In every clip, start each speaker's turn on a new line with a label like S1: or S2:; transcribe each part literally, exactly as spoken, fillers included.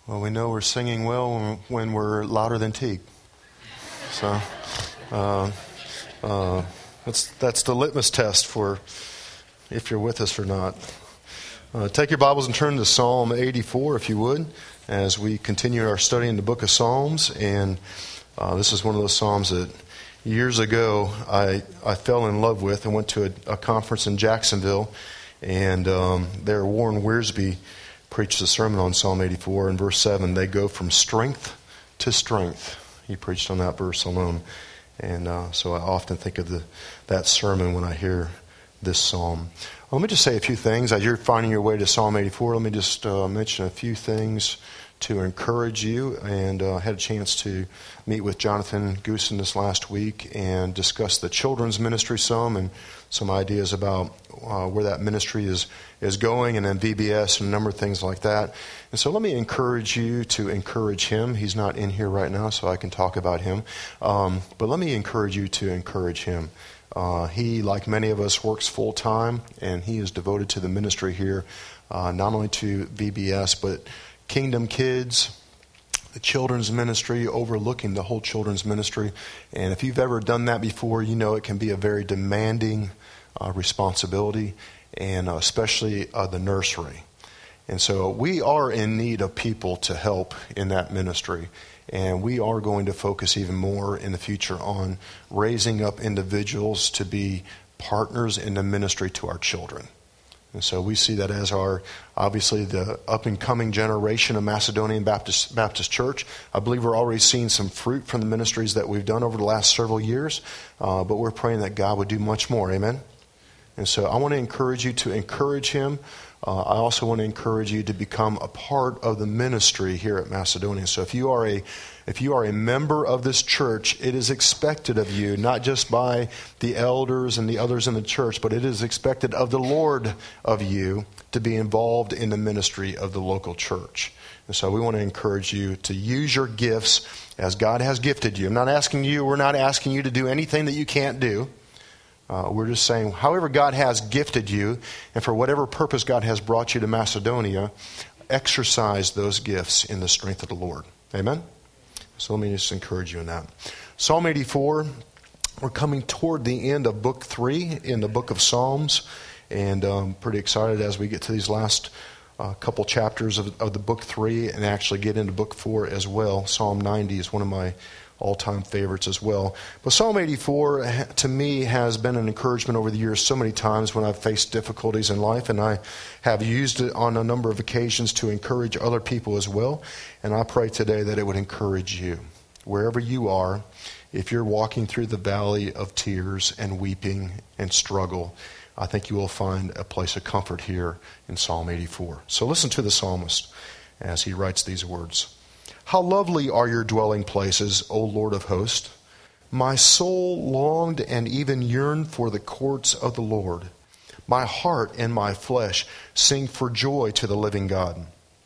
S1: Well, we know we're singing well when we're louder than Teague. So uh, uh, that's that's the litmus test for if you're with us or not. Uh, take your Bibles and turn to Psalm eighty-four, if you would, as we continue our study in the book of Psalms. And uh, this is one of those Psalms that years ago I, I fell in love with. I went to a, a conference in Jacksonville, and um, there Warren Wiersbe preached a sermon on Psalm eighty-four. In verse seven, they go from strength to strength. He preached on that verse alone. And uh, so I often think of the, that sermon when I hear this psalm. Well, let me just say a few things. As you're finding your way to Psalm eighty-four, let me just uh, mention a few things to encourage you. And uh, I had a chance to meet with Jonathan Goosen this last week and discuss the children's ministry some and some ideas about uh, where that ministry is, is going, and then V B S and a number of things like that. And so let me encourage you to encourage him. He's not in here right now, so I can talk about him. Um, but let me encourage you to encourage him. Uh, he, like many of us, works full-time, and he is devoted to the ministry here, uh, not only to V B S, but Kingdom Kids, the children's ministry, overlooking the whole children's ministry. And if you've ever done that before, you know it can be a very demanding uh, responsibility, and uh, especially uh, the nursery. And so we are in need of people to help in that ministry. And we are going to focus even more in the future on raising up individuals to be partners in the ministry to our children. And so we see that as our, obviously, the up-and-coming generation of Macedonian Baptist Baptist Church. I believe we're already seeing some fruit from the ministries that we've done over the last several years. Uh, but we're praying that God would do much more. Amen? And so I want to encourage you to encourage him. Uh, I also want to encourage you to become a part of the ministry here at Macedonia. So if you are a if you are a member of this church, it is expected of you, not just by the elders and the others in the church, but it is expected of the Lord of you to be involved in the ministry of the local church. And so we want to encourage you to use your gifts as God has gifted you. I'm not asking you, we're not asking you to do anything that you can't do. Uh, we're just saying, however God has gifted you, and for whatever purpose God has brought you to Macedonia, exercise those gifts in the strength of the Lord. Amen? So let me just encourage you in that. Psalm eighty-four, we're coming toward the end of book three in the book of Psalms, and I'm pretty excited as we get to these last uh, couple chapters of, of the book three and actually get into book four as well. Psalm ninety is one of my all-time favorites as well. But Psalm eighty-four, to me, has been an encouragement over the years so many times when I've faced difficulties in life, and I have used it on a number of occasions to encourage other people as well. And I pray today that it would encourage you. Wherever you are, if you're walking through the valley of tears and weeping and struggle, I think you will find a place of comfort here in Psalm eighty-four. So listen to the psalmist as he writes these words. How lovely are your dwelling places, O Lord of hosts! My soul longed and even yearned for the courts of the Lord. My heart and my flesh sing for joy to the living God.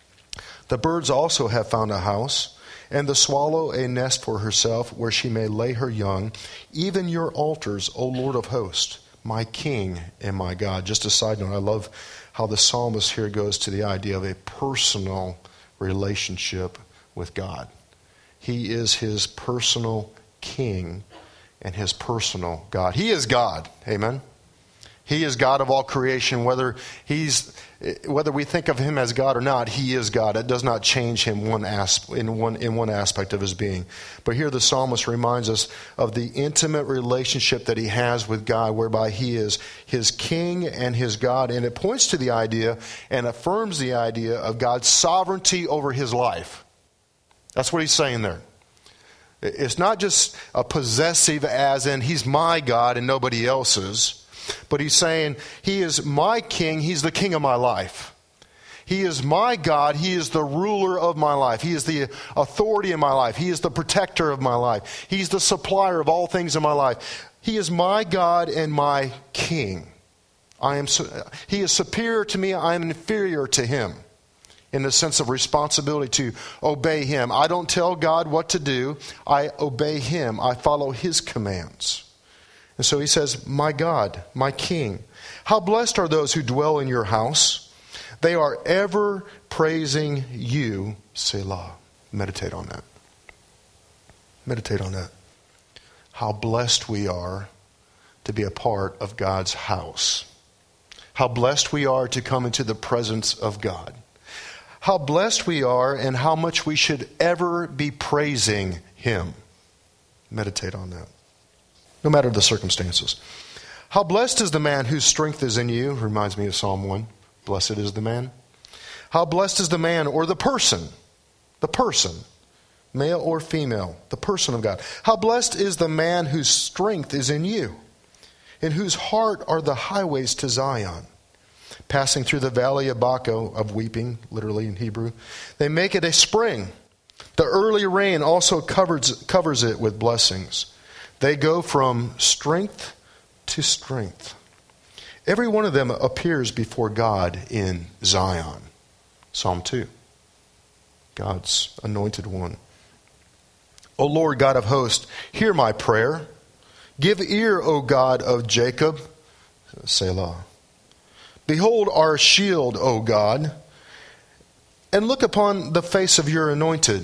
S1: The birds also have found a house, and the swallow a nest for herself where she may lay her young. Even your altars, O Lord of hosts, my King and my God. Just a side note, I love how the psalmist here goes to the idea of a personal relationship with God. He is his personal King and his personal God. He is God. Amen. He is God of all creation. Whether he's whether we think of him as God or not, he is God. It does not change him one asp- in one in one aspect of his being. But here the psalmist reminds us of the intimate relationship that he has with God, whereby he is his King and his God. And it points to the idea and affirms the idea of God's sovereignty over his life. That's what he's saying there. It's not just a possessive as in he's my God and nobody else's, but he's saying he is my King, he's the King of my life. He is my God, he is the ruler of my life. He is the authority in my life. He is the protector of my life. He's the supplier of all things in my life. He is my God and my King. I am. He is superior to me, I am inferior to him. In the sense of responsibility to obey him. I don't tell God what to do. I obey him. I follow his commands. And so he says, my God, my King. How blessed are those who dwell in your house. They are ever praising you, Selah. Meditate on that. Meditate on that. How blessed we are to be a part of God's house. How blessed we are to come into the presence of God. How blessed we are and how much we should ever be praising Him. Meditate on that. No matter the circumstances. How blessed is the man whose strength is in you. Reminds me of Psalm one. Blessed is the man. How blessed is the man or the person. The person. Male or female. The person of God. How blessed is the man whose strength is in you. In whose heart are the highways to Zion. Passing through the valley of Baca, of weeping, literally in Hebrew. They make it a spring. The early rain also covers, covers it with blessings. They go from strength to strength. Every one of them appears before God in Zion. Psalm two. God's anointed one. O Lord God of hosts, hear my prayer. Give ear, O God of Jacob. Selah. Behold our shield, O God, and look upon the face of your anointed.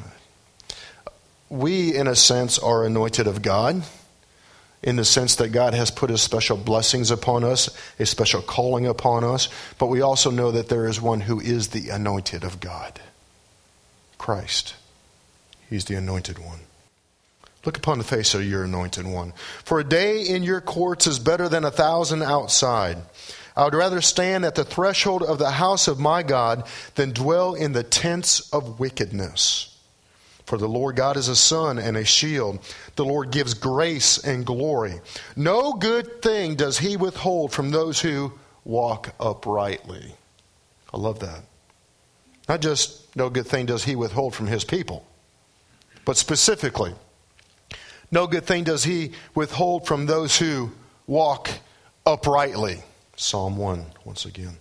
S1: We, in a sense, are anointed of God, in the sense that God has put His special blessings upon us, a special calling upon us, but we also know that there is one who is the anointed of God, Christ. He's the anointed one. Look upon the face of your anointed one. For a day in your courts is better than a thousand outside. I would rather stand at the threshold of the house of my God than dwell in the tents of wickedness. For the Lord God is a sun and a shield. The Lord gives grace and glory. No good thing does He withhold from those who walk uprightly. I love that. Not just no good thing does He withhold from His people, but specifically, no good thing does He withhold from those who walk uprightly. Psalm one, once again.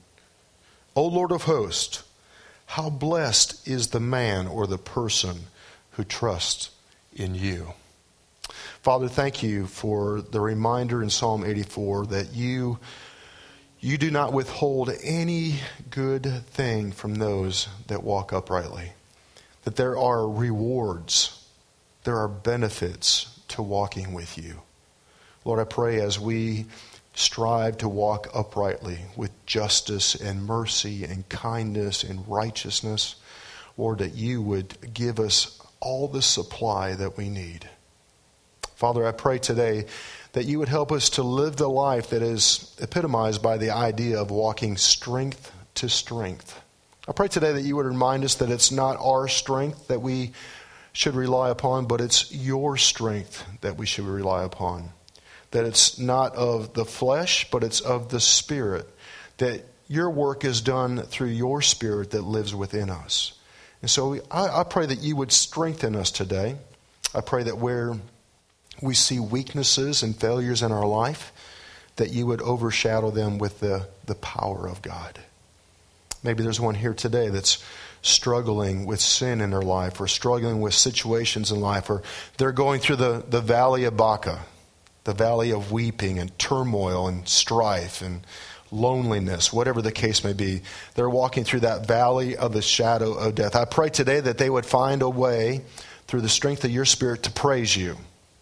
S1: O Lord of hosts, how blessed is the man or the person who trusts in you. Father, thank you for the reminder in Psalm eighty-four that you, you do not withhold any good thing from those that walk uprightly. That there are rewards, there are benefits to walking with you. Lord, I pray as we strive to walk uprightly with justice and mercy and kindness and righteousness, Lord, that you would give us all the supply that we need. Father, I pray today that you would help us to live the life that is epitomized by the idea of walking strength to strength. I pray today that you would remind us that it's not our strength that we should rely upon, but it's your strength that we should rely upon. That it's not of the flesh, but it's of the Spirit. That your work is done through your Spirit that lives within us. And so we, I, I pray that you would strengthen us today. I pray that where we see weaknesses and failures in our life, that you would overshadow them with the, the power of God. Maybe there's one here today that's struggling with sin in their life, or struggling with situations in life, or they're going through the, the valley of Baca, the valley of weeping and turmoil and strife and loneliness, whatever the case may be. They're walking through that valley of the shadow of death. I pray today that they would find a way through the strength of your Spirit to praise you.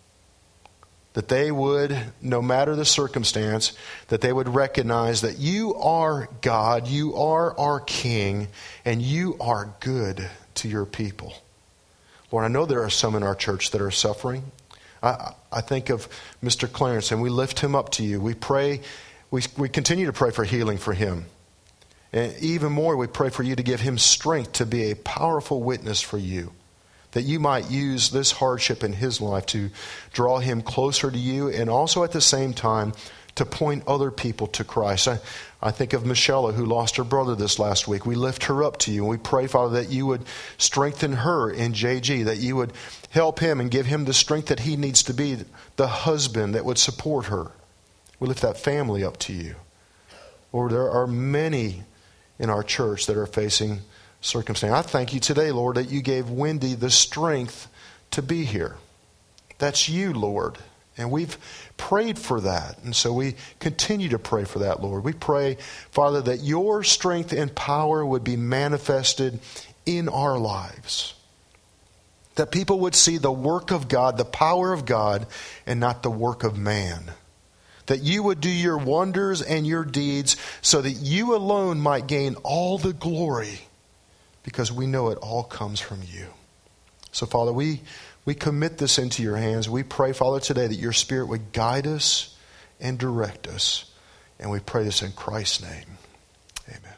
S1: That they would, no matter the circumstance, that they would recognize that you are God, you are our King, and you are good to your people. Lord, I know there are some in our church that are suffering. I, I think of Mister Clarence, and we lift him up to you. We pray, we, we continue to pray for healing for him. And even more, we pray for you to give him strength to be a powerful witness for you. That you might use this hardship in his life to draw him closer to you, and also at the same time to point other people to Christ. I, I think of Michelle, who lost her brother this last week. We lift her up to you, and we pray, Father, that you would strengthen her in J G, that you would help him and give him the strength that he needs to be the husband that would support her. We lift that family up to you. Lord, there are many in our church that are facing circumstance. I thank you today, Lord, that you gave Wendy the strength to be here. That's you, Lord. And we've prayed for that. And so we continue to pray for that, Lord. We pray, Father, that your strength and power would be manifested in our lives. That people would see the work of God, the power of God, and not the work of man. That you would do your wonders and your deeds so that you alone might gain all the glory, because we know it all comes from you. So, Father, we, we commit this into your hands. We pray, Father, today that your Spirit would guide us and direct us. And we pray this in Christ's name. Amen.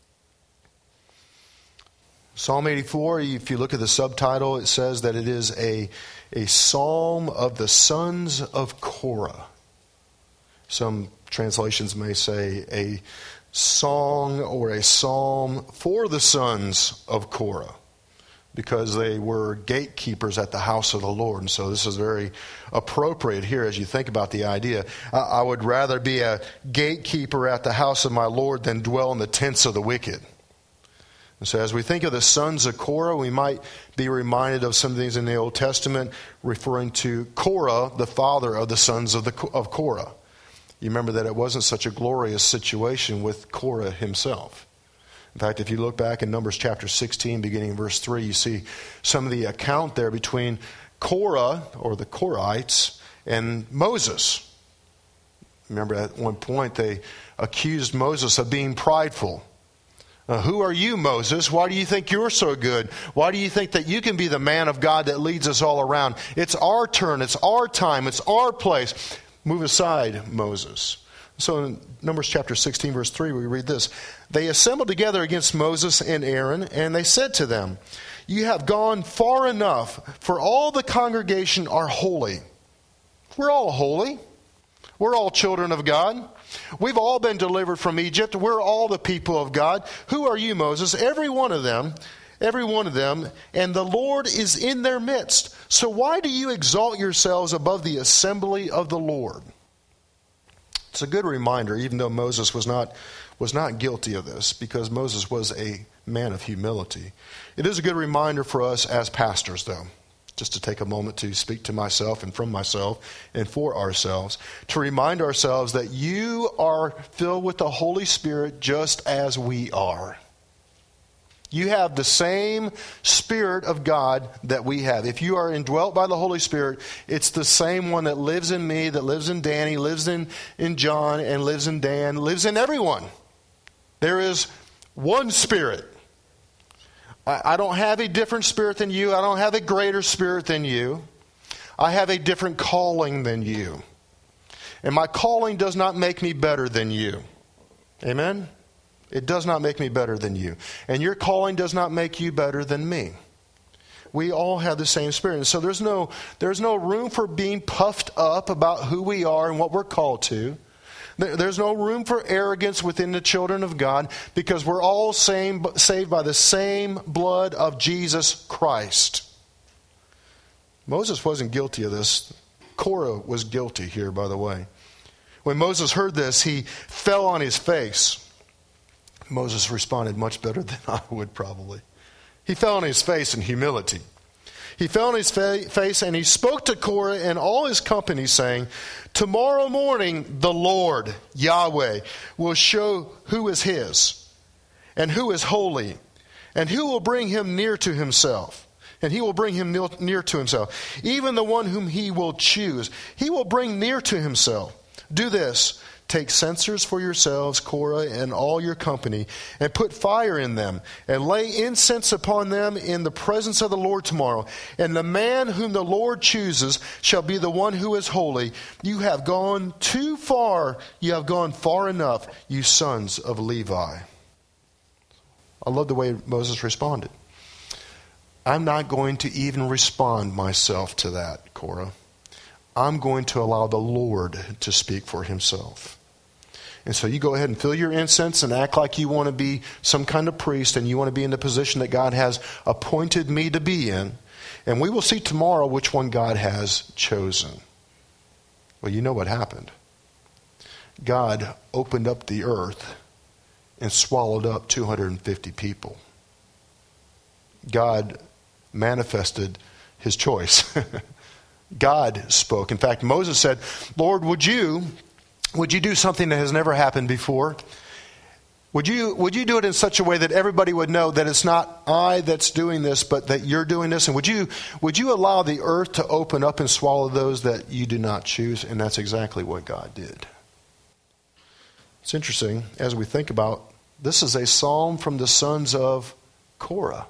S1: Psalm eighty-four, if you look at the subtitle, it says that it is a, a psalm of the sons of Korah. Some translations may say a song or a psalm for the sons of Korah, because they were gatekeepers at the house of the Lord. And so this is very appropriate here as you think about the idea. I, I would rather be a gatekeeper at the house of my Lord than dwell in the tents of the wicked. And so as we think of the sons of Korah, we might be reminded of some things in the Old Testament referring to Korah, the father of the sons of, the, of Korah. You remember that it wasn't such a glorious situation with Korah himself. In fact, if you look back in Numbers chapter sixteen, beginning in verse three, you see some of the account there between Korah, or the Korahites, and Moses. Remember, at one point they accused Moses of being prideful. Uh, who are you, Moses? Why do you think you're so good? Why do you think that you can be the man of God that leads us all around? It's our turn. It's our time. It's our place. Move aside, Moses. So in Numbers chapter sixteen, verse three, we read this. They assembled together against Moses and Aaron, and they said to them, you have gone far enough, for all the congregation are holy. We're all holy. We're all children of God. We've all been delivered from Egypt. We're all the people of God. Who are you, Moses? Every one of them, every one of them, and the Lord is in their midst. So why do you exalt yourselves above the assembly of the Lord? It's a good reminder, even though Moses was not, was not guilty of this, because Moses was a man of humility. It is a good reminder for us as pastors, though, just to take a moment to speak to myself and from myself and for ourselves, to remind ourselves that you are filled with the Holy Spirit just as we are. You have the same Spirit of God that we have. If you are indwelt by the Holy Spirit, it's the same one that lives in me, that lives in Danny, lives in, in John, and lives in Dan, lives in everyone. There is one Spirit. I, I don't have a different spirit than you. I don't have a greater spirit than you. I have a different calling than you. And my calling does not make me better than you. Amen? It does not make me better than you. And your calling does not make you better than me. We all have the same Spirit. And so there's no, there's no room for being puffed up about who we are and what we're called to. There's no room for arrogance within the children of God, because we're all same, saved by the same blood of Jesus Christ. Moses wasn't guilty of this. Korah was guilty here, by the way. When Moses heard this, he fell on his face. Moses responded much better than I would probably. He fell on his face in humility. He fell on his fa- face and he spoke to Korah and all his company, saying, tomorrow morning the Lord, Yahweh, will show who is his and who is holy, and who will bring him near to himself. And he will bring him near to himself. Even the one whom he will choose, he will bring near to himself. Do this. Take censers for yourselves, Korah, and all your company, and put fire in them, and lay incense upon them in the presence of the Lord tomorrow. And the man whom the Lord chooses shall be the one who is holy. You have gone too far. You have gone far enough, you sons of Levi. I love the way Moses responded. I'm not going to even respond myself to that, Korah. I'm going to allow the Lord to speak for himself. And so you go ahead and fill your incense and act like you want to be some kind of priest and you want to be in the position that God has appointed me to be in. And we will see tomorrow which one God has chosen. Well, you know what happened. God opened up the earth and swallowed up two hundred fifty people. God manifested his choice. God spoke. In fact, Moses said, Lord, would you, would you do something that has never happened before? Would you, would you do it in such a way that everybody would know that it's not I that's doing this, but that you're doing this? And would you, would you allow the earth to open up and swallow those that you do not choose? And that's exactly what God did. It's interesting as we think about, this is a psalm from the sons of Korah.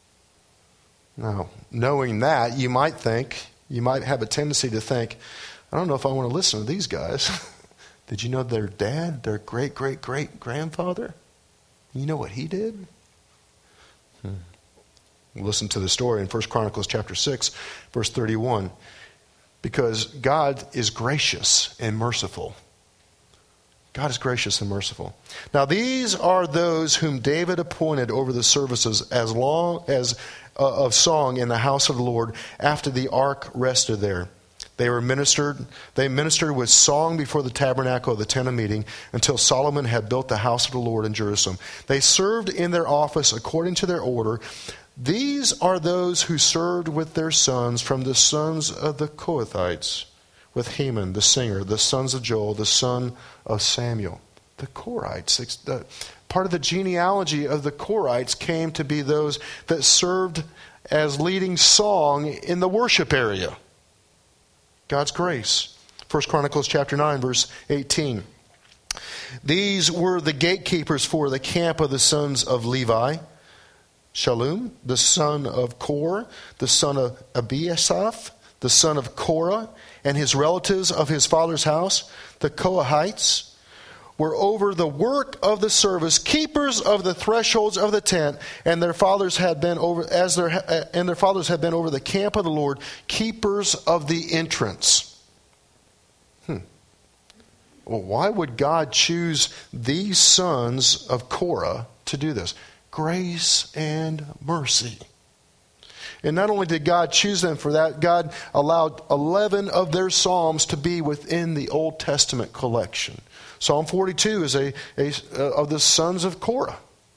S1: Now, knowing that, you might think, you might have a tendency to think, I don't know if I want to listen to these guys. Did you know their dad, their great-great-great-grandfather? You know what he did? Hmm. Listen to the story in First Chronicles chapter six, verse thirty-one. Because God is gracious and merciful. God is gracious and merciful. Now these are those whom David appointed over the services as long as uh, of song in the house of the Lord after the ark rested there. They were ministered, they ministered with song before the tabernacle of the tent of meeting until Solomon had built the house of the Lord in Jerusalem. They served in their office according to their order. These are those who served with their sons from the sons of the Kohathites, with Heman, the singer, the sons of Joel, the son of Samuel. The Korahites, the, part of the genealogy of the Korahites came to be those that served as leading song in the worship area. God's grace. First Chronicles chapter nine, verse eighteen. These were the gatekeepers for the camp of the sons of Levi. Shallum, the son of Kor, the son of Abiasaph, the son of Korah, and his relatives of his father's house, the Kohathites, were over the work of the service, keepers of the thresholds of the tent, and their fathers had been over as their and their fathers had been over the camp of the Lord, keepers of the entrance. Hmm. Well, why would God choose these sons of Korah to do this? Grace and mercy. And not only did God choose them for that, God allowed eleven of their psalms to be within the Old Testament collection. Psalm forty-two is a, a uh, of the sons of Korah.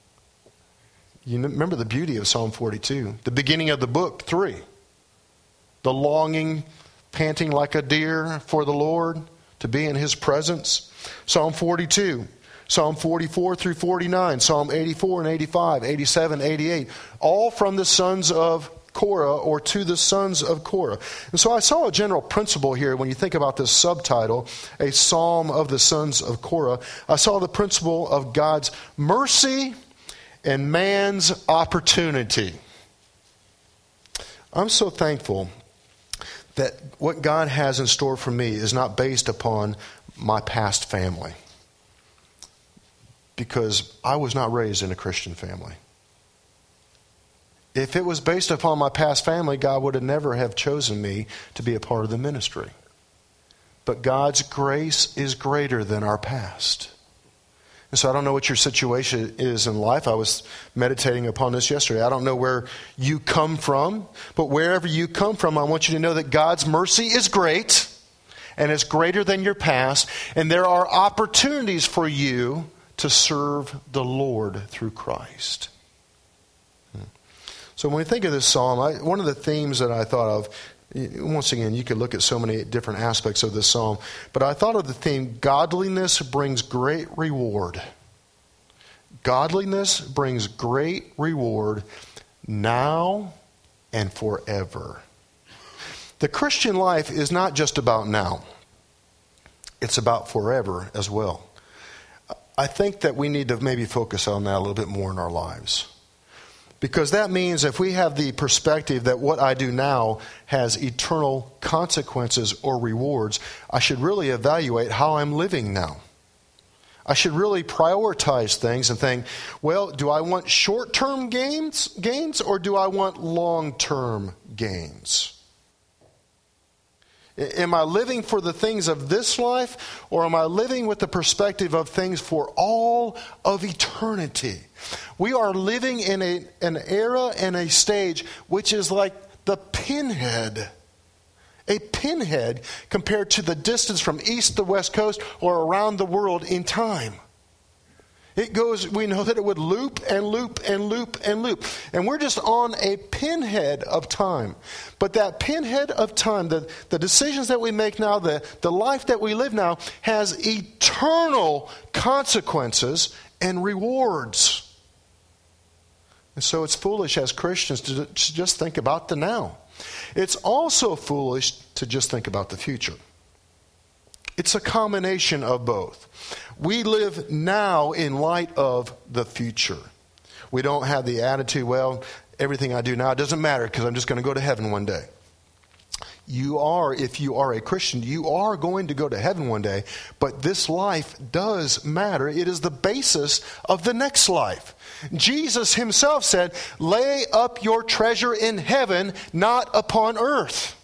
S1: You remember the beauty of Psalm forty-two. The beginning of the book, three. The longing, panting like a deer for the Lord, to be in His presence. Psalm forty-two. Psalm forty-four through forty-nine. Psalm eighty-four and eighty-five, eighty-seven, eighty-eight. All from the sons of Korah, or to the sons of Korah. And so I saw a general principle here when you think about this subtitle, a psalm of the sons of Korah. I saw the principle of God's mercy and man's opportunity. I'm so thankful that what God has in store for me is not based upon my past family, because I was not raised in a Christian family. If it was based upon my past family, God would have never have chosen me to be a part of the ministry. But God's grace is greater than our past. And so I don't know what your situation is in life. I was meditating upon this yesterday. I don't know where you come from, but wherever you come from, I want you to know that God's mercy is great and it's greater than your past. And there are opportunities for you to serve the Lord through Christ. So when we think of this psalm, I, one of the themes that I thought of, once again, you could look at so many different aspects of this psalm, but I thought of the theme, godliness brings great reward. Godliness brings great reward now and forever. The Christian life is not just about now. It's about forever as well. I think that we need to maybe focus on that a little bit more in our lives. Because that means if we have the perspective that what I do now has eternal consequences or rewards, I should really evaluate how I'm living now. I should really prioritize things and think, well, do I want short-term gains, gains or do I want long-term gains? Am I living for the things of this life, or am I living with the perspective of things for all of eternity? We are living in a, an era and a stage which is like the pinhead. A pinhead compared to the distance from east to west coast or around the world in time. It goes, we know that it would loop and loop and loop and loop. And we're just on a pinhead of time. But that pinhead of time, the, the decisions that we make now, the, the life that we live now, has eternal consequences and rewards. And so it's foolish as Christians to, to just think about the now. It's also foolish to just think about the future. It's a combination of both. We live now in light of the future. We don't have the attitude, well, everything I do now doesn't matter because I'm just going to go to heaven one day. You are, if you are a Christian, you are going to go to heaven one day, but this life does matter. It is the basis of the next life. Jesus himself said, lay up your treasure in heaven, not upon earth.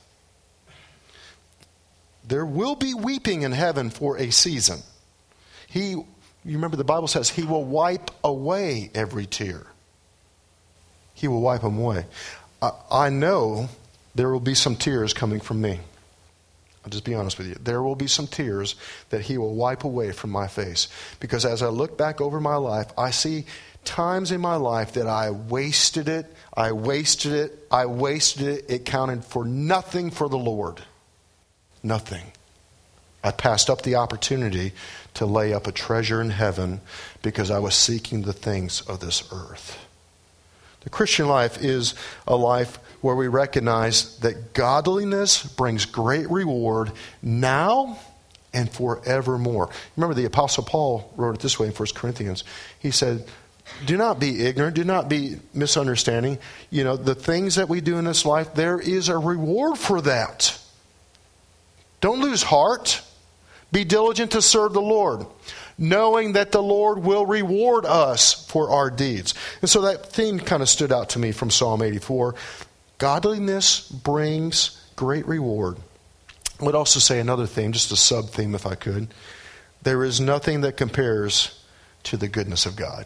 S1: There will be weeping in heaven for a season. He, you remember the Bible says, he will wipe away every tear. He will wipe them away. I, I know there will be some tears coming from me. I'll just be honest with you. There will be some tears that he will wipe away from my face. Because as I look back over my life, I see times in my life that I wasted it, I wasted it, I wasted it. It counted for nothing for the Lord. Nothing. I passed up the opportunity to lay up a treasure in heaven because I was seeking the things of this earth. The Christian life is a life where we recognize that godliness brings great reward now and forevermore. Remember, the Apostle Paul wrote it this way in First Corinthians. He said, do not be ignorant, do not be misunderstanding. You know, the things that we do in this life, there is a reward for that. Don't lose heart. Be diligent to serve the Lord, knowing that the Lord will reward us for our deeds. And so that theme kind of stood out to me from Psalm eighty-four. Godliness brings great reward. I would also say another theme, just a sub-theme if I could. There is nothing that compares to the goodness of God.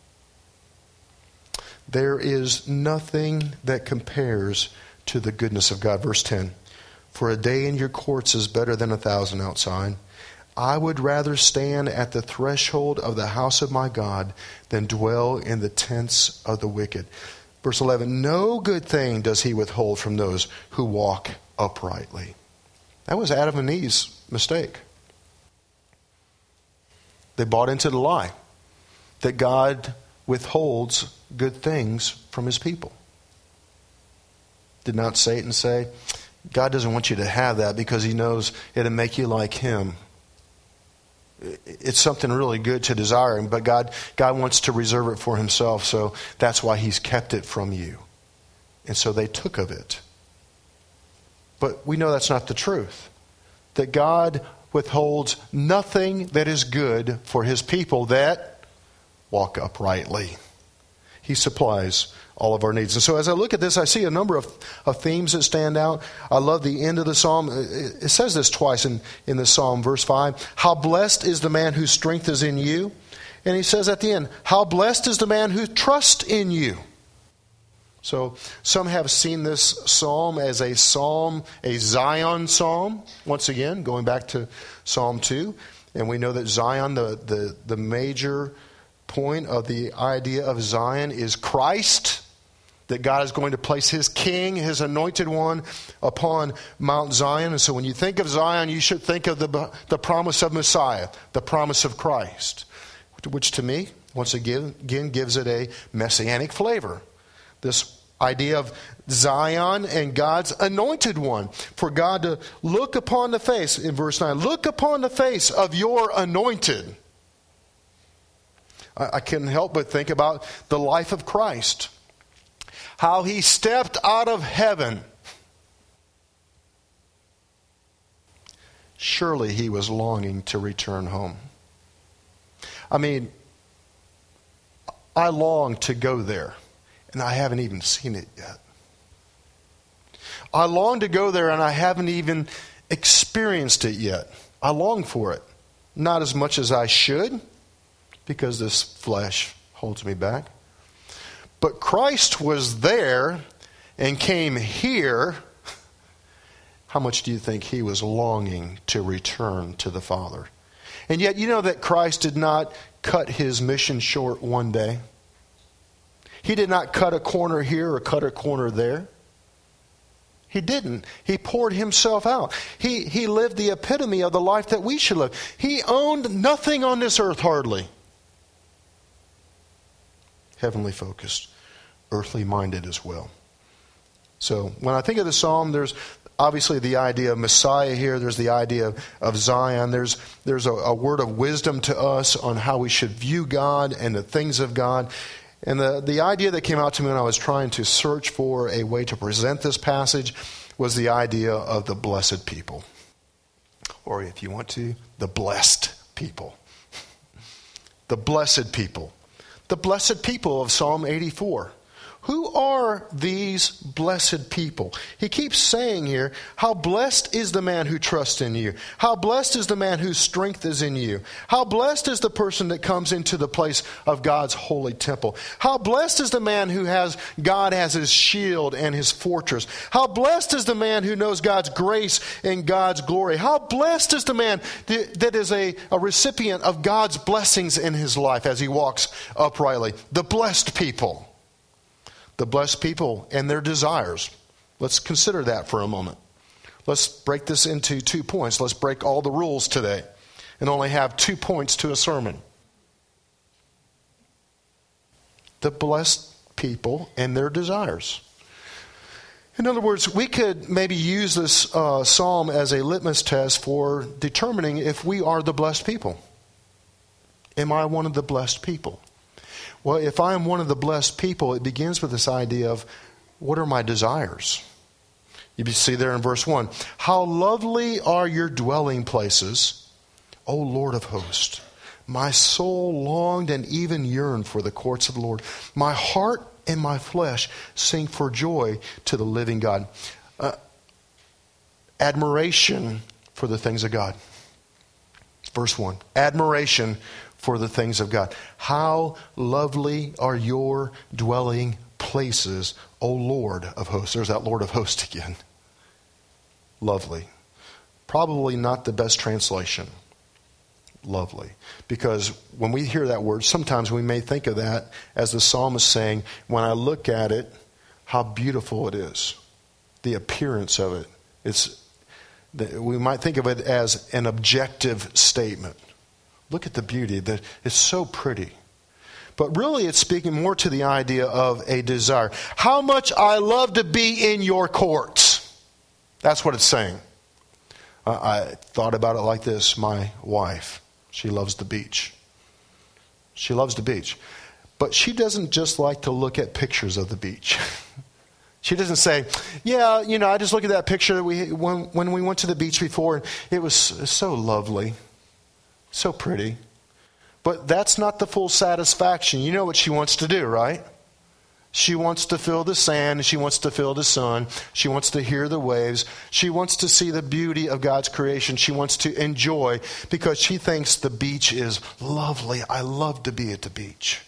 S1: There is nothing that compares to the goodness of God. Verse ten. For a day in your courts is better than a thousand outside. I would rather stand at the threshold of the house of my God than dwell in the tents of the wicked. Verse eleven, no good thing does he withhold from those who walk uprightly. That was Adam and Eve's mistake. They bought into the lie that God withholds good things from his people. Did not Satan say, God doesn't want you to have that because he knows it'll make you like him. It's something really good to desire, but God, God wants to reserve it for himself, so that's why he's kept it from you. And so they took of it. But we know that's not the truth. That God withholds nothing that is good for his people that walk uprightly. He supplies all of our needs. And so as I look at this, I see a number of, of themes that stand out. I love the end of the psalm. It, it says this twice in, in this psalm, verse five. How blessed is the man whose strength is in you. And he says at the end, how blessed is the man who trusts in you. So some have seen this psalm as a psalm, a Zion psalm. Once again, going back to Psalm two. And we know that Zion, the, the, the major point of the idea of Zion is Christ. That God is going to place his king, his anointed one, upon Mount Zion. And so when you think of Zion, you should think of the, the promise of Messiah, the promise of Christ. Which to me, once again, again gives it a messianic flavor. This idea of Zion and God's anointed one. For God to look upon the face, in verse nine, look upon the face of your anointed. I, I couldn't help but think about the life of Christ. How he stepped out of heaven. Surely he was longing to return home. I mean, I long to go there, and I haven't even seen it yet. I long to go there, and I haven't even experienced it yet. I long for it. Not as much as I should, because this flesh holds me back. But Christ was there and came here. How much do you think he was longing to return to the Father? And yet you know that Christ did not cut his mission short one day. He did not cut a corner here or cut a corner there. He didn't. He poured himself out. He, he lived the epitome of the life that we should live. He owned nothing on this earth hardly. Heavenly focused, earthly minded as well. So when I think of the psalm, there's obviously the idea of Messiah here. There's the idea of, of Zion. There's, there's a, a word of wisdom to us on how we should view God and the things of God. And the, the idea that came out to me when I was trying to search for a way to present this passage was the idea of the blessed people. Or if you want to, the blessed people. The blessed people. The blessed people of Psalm eighty-four. Who are these blessed people? He keeps saying here, how blessed is the man who trusts in you. How blessed is the man whose strength is in you. How blessed is the person that comes into the place of God's holy temple. How blessed is the man who has God as his shield and his fortress. How blessed is the man who knows God's grace and God's glory. How blessed is the man that is a, a recipient of God's blessings in his life as he walks uprightly. The blessed people. The blessed people and their desires. Let's consider that for a moment. Let's break this into two points. Let's break all the rules today and only have two points to a sermon. The blessed people and their desires. In other words, we could maybe use this uh, psalm as a litmus test for determining if we are the blessed people. Am I one of the blessed people? Well, if I am one of the blessed people, it begins with this idea of what are my desires? You see there in verse one. How lovely are your dwelling places, O Lord of hosts. My soul longed and even yearned for the courts of the Lord. My heart and my flesh sing for joy to the living God. Uh, admiration for the things of God. Verse one. Admiration for the things of God. How lovely are your dwelling places, O Lord of hosts. There's that Lord of hosts again. Lovely. Probably not the best translation. Lovely. Because when we hear that word, sometimes we may think of that as the psalmist saying, when I look at it, how beautiful it is. The appearance of it. It's, we might think of it as an objective statement. Look at the beauty. That it's so pretty. But really it's speaking more to the idea of a desire. How much I love to be in your courts. That's what it's saying. Uh, I thought about it like this. My wife, she loves the beach. She loves the beach. But she doesn't just like to look at pictures of the beach. She doesn't say, yeah, you know, I just look at that picture that we when, when we went to the beach before. And it was so lovely. So pretty. But that's not the full satisfaction. You know what she wants to do, right? She wants to feel the sand. She wants to feel the sun. She wants to hear the waves. She wants to see the beauty of God's creation. She wants to enjoy because she thinks the beach is lovely. I love to be at the beach.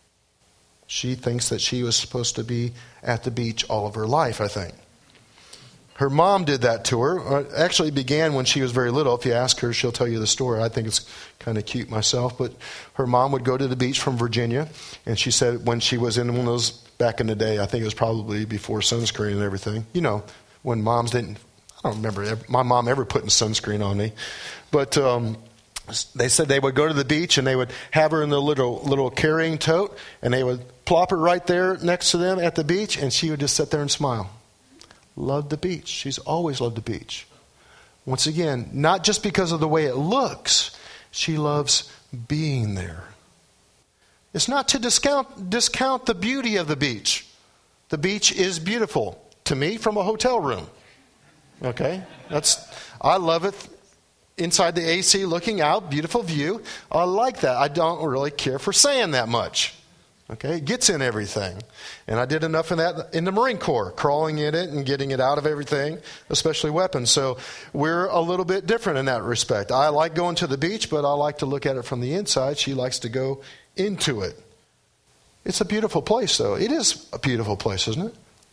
S1: She thinks that she was supposed to be at the beach all of her life, I think. Her mom did that to her. It actually began when she was very little. If you ask her, she'll tell you the story. I think it's kind of cute myself. But her mom would go to the beach from Virginia. And she said when she was in one of those, back in the day, I think it was probably before sunscreen and everything. You know, when moms didn't, I don't remember my mom ever putting sunscreen on me. But um, they said they would go to the beach and they would have her in the little little carrying tote. And they would plop her right there next to them at the beach. And she would just sit there and smile. Loved the beach. She's always loved the beach. Once again, not just because of the way it looks, she loves being there. It's not to discount discount the beauty of the beach. The beach is beautiful to me from a hotel room. Okay? That's I love it. Inside the A C looking out, beautiful view. I like that. I don't really care for sand that much. Okay, it gets in everything. And I did enough of that in the Marine Corps, crawling in it and getting it out of everything, especially weapons. So we're a little bit different in that respect. I like going to the beach, but I like to look at it from the inside. She likes to go into it. It's a beautiful place, though. It is a beautiful place, isn't it?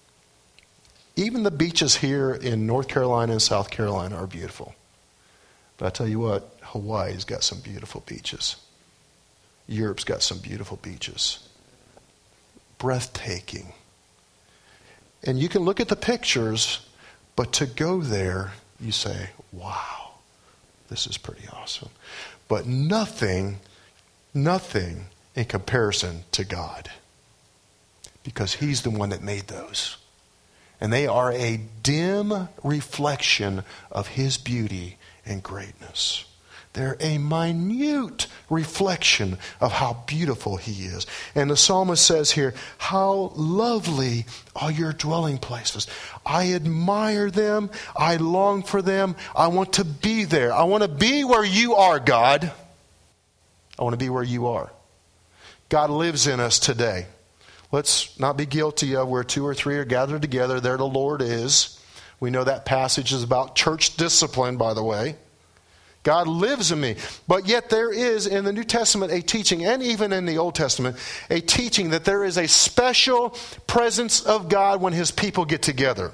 S1: Even the beaches here in North Carolina and South Carolina are beautiful. But I tell you what, Hawaii's got some beautiful beaches. Europe's got some beautiful beaches. Breathtaking. And you can look at the pictures, but to go there, you say, wow, this is pretty awesome. But nothing, nothing in comparison to God. Because He's the one that made those. And they are a dim reflection of His beauty and greatness. They're a minute reflection of how beautiful He is. And the psalmist says here, how lovely are your dwelling places. I admire them. I long for them. I want to be there. I want to be where you are, God. I want to be where you are. God lives in us today. Let's not be guilty of where two or three are gathered together. There the Lord is. We know that passage is about church discipline, by the way. God lives in me. But yet there is in the New Testament a teaching, and even in the Old Testament, a teaching that there is a special presence of God when His people get together.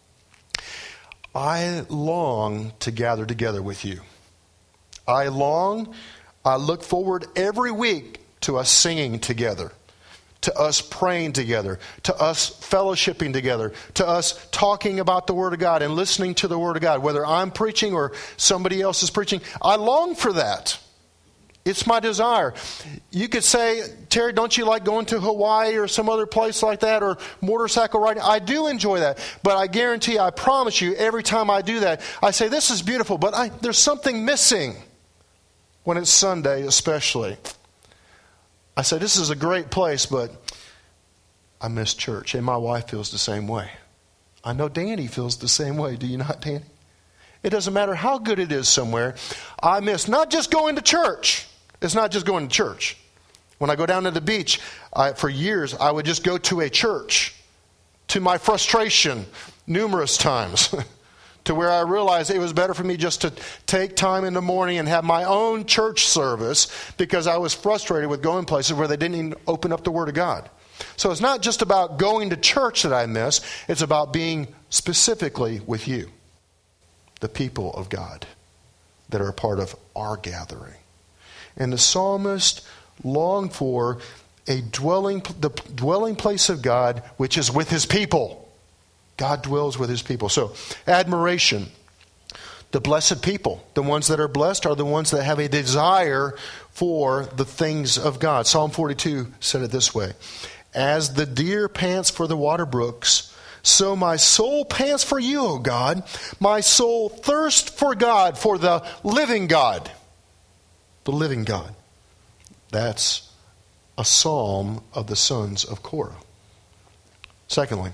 S1: I long to gather together with you. I long, I look forward every week to us singing together, to us praying together, to us fellowshipping together, to us talking about the Word of God and listening to the Word of God, whether I'm preaching or somebody else is preaching. I long for that. It's my desire. You could say, Terry, don't you like going to Hawaii or some other place like that, or motorcycle riding? I do enjoy that. But I guarantee, I promise you, every time I do that, I say, this is beautiful, but I, there's something missing when it's Sunday especially. I say, this is a great place, but I miss church. And my wife feels the same way. I know Danny feels the same way. Do you not, Danny? It doesn't matter how good it is somewhere. I miss not just going to church. It's not just going to church. When I go down to the beach, I, for years, I would just go to a church, to my frustration, numerous times. To where I realized it was better for me just to take time in the morning and have my own church service, because I was frustrated with going places where they didn't even open up the Word of God. So it's not just about going to church that I miss. It's about being specifically with you, the people of God that are a part of our gathering. And the psalmist longed for a dwelling, the dwelling place of God, which is with His people. God dwells with His people. So, admiration. The blessed people, the ones that are blessed, are the ones that have a desire for the things of God. Psalm forty-two said it this way: as the deer pants for the water brooks, so my soul pants for you, O God. My soul thirsts for God, for the living God. The living God. That's a psalm of the sons of Korah. Secondly,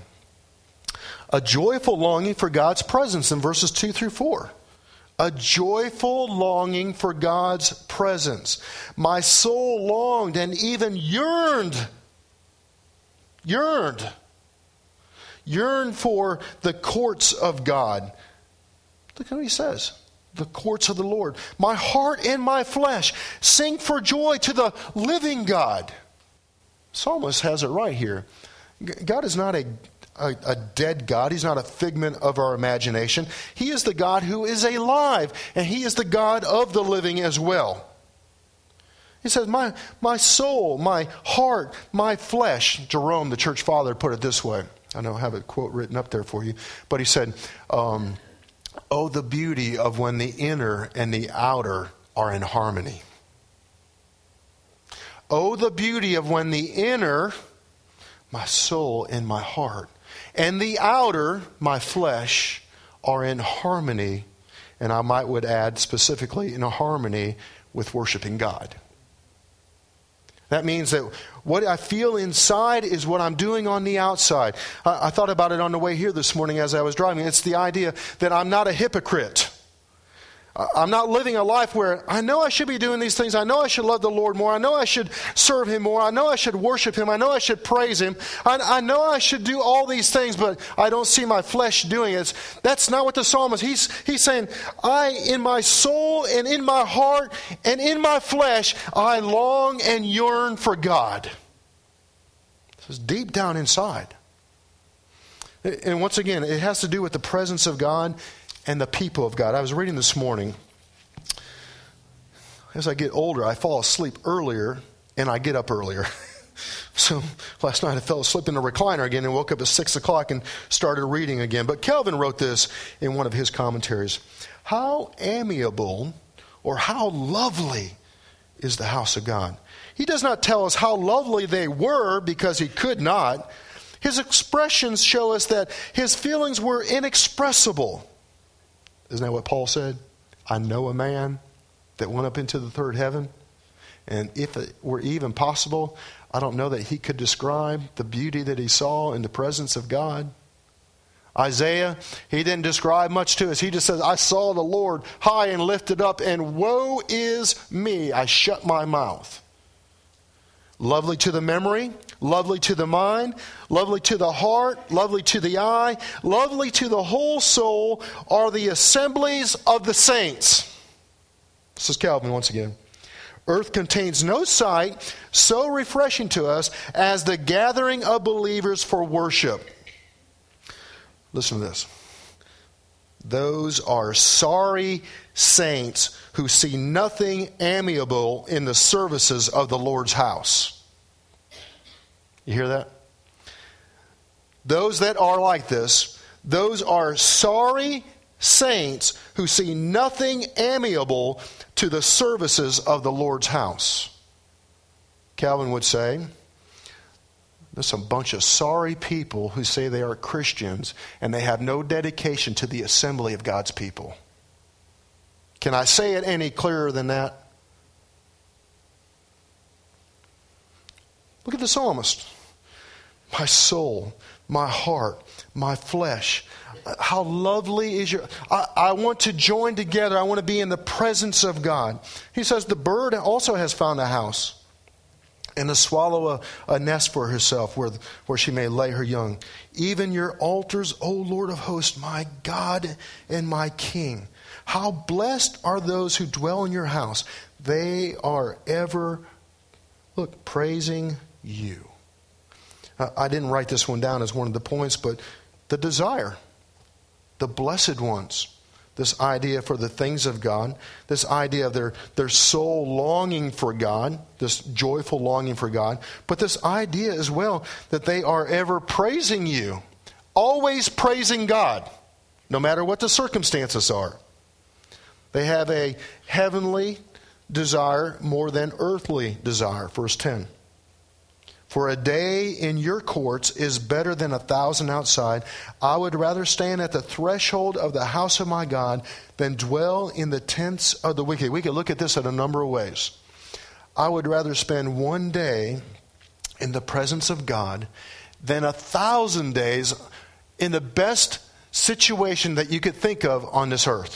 S1: a joyful longing for God's presence in verses two through four. A joyful longing for God's presence. My soul longed and even yearned. Yearned. Yearned for the courts of God. Look at what he says. The courts of the Lord. My heart and my flesh sing for joy to the living God. Psalmist has it right here. God is not a A, a dead God. He's not a figment of our imagination. He is the God who is alive, and He is the God of the living as well. He says, my, my soul, my heart, my flesh. Jerome, the church father, put it this way. I don't have a quote written up there for you, but he said, um, oh, the beauty of when the inner and the outer are in harmony. Oh, the beauty of when the inner, my soul and my heart, and the outer, my flesh, are in harmony. And I might would add specifically in a harmony with worshiping God. That means that what I feel inside is what I'm doing on the outside. I, I thought about it on the way here this morning as I was driving. It's the idea that I'm not a hypocrite. I'm not living a life where I know I should be doing these things. I know I should love the Lord more. I know I should serve Him more. I know I should worship Him. I know I should praise Him. I, I know I should do all these things, but I don't see my flesh doing it. That's not what the psalmist, he's, he's saying, I, in my soul and in my heart and in my flesh, I long and yearn for God. This is deep down inside. And once again, it has to do with the presence of God and the people of God. I was reading this morning. As I get older, I fall asleep earlier and I get up earlier. So last night I fell asleep in the recliner again and woke up at six o'clock and started reading again. But Calvin wrote this in one of his commentaries. How amiable or how lovely is the house of God. He does not tell us how lovely they were because he could not. His expressions show us that his feelings were inexpressible. Isn't that what Paul said? I know a man that went up into the third heaven. And if it were even possible, I don't know that he could describe the beauty that he saw in the presence of God. Isaiah, he didn't describe much to us. He just says, I saw the Lord high and lifted up, and woe is me. I shut my mouth. Lovely to the memory, lovely to the mind, lovely to the heart, lovely to the eye, lovely to the whole soul are the assemblies of the saints. This is Calvin once again. Earth contains no sight so refreshing to us as the gathering of believers for worship. Listen to this. Those are sorry saints who see nothing amiable in the services of the Lord's house. You hear that? Those that are like this, those are sorry saints who see nothing amiable to the services of the Lord's house. Calvin would say, there's a bunch of sorry people who say they are Christians and they have no dedication to the assembly of God's people. Can I say it any clearer than that? Look at the psalmist. My soul, my heart, my flesh. How lovely is your... I, I want to join together. I want to be in the presence of God. He says the bird also has found a house, and the swallow a, a nest for herself where, where she may lay her young. Even your altars, O Lord of hosts, my God and my King. How blessed are those who dwell in your house. They are ever, look, praising you. Uh, I didn't write this one down as one of the points, but the desire, the blessed ones. This idea for the things of God, this idea of their, their soul longing for God, this joyful longing for God, but this idea as well that they are ever praising you, always praising God, no matter what the circumstances are. They have a heavenly desire more than earthly desire. Verse ten. For a day in your courts is better than a thousand outside. I would rather stand at the threshold of the house of my God than dwell in the tents of the wicked. We could look at this in a number of ways. I would rather spend one day in the presence of God than a thousand days in the best situation that you could think of on this earth.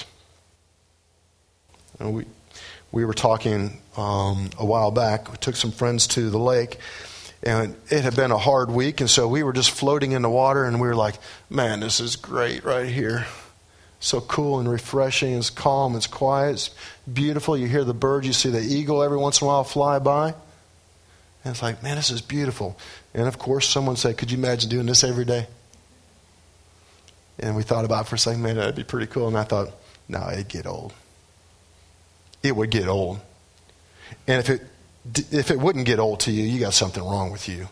S1: And we, we were talking um, a while back. We took some friends to the lake. And it had been a hard week, and so we were just floating in the water, and we were like, man, this is great right here. So cool and refreshing. It's calm, it's quiet, it's beautiful. You hear the birds, you see the eagle every once in a while fly by. And it's like, man, this is beautiful. And of course, someone said, could you imagine doing this every day? And we thought about it for a second, man, that'd be pretty cool. And I thought, no, it'd get old. It would get old. And if it If it wouldn't get old to you, you got something wrong with you.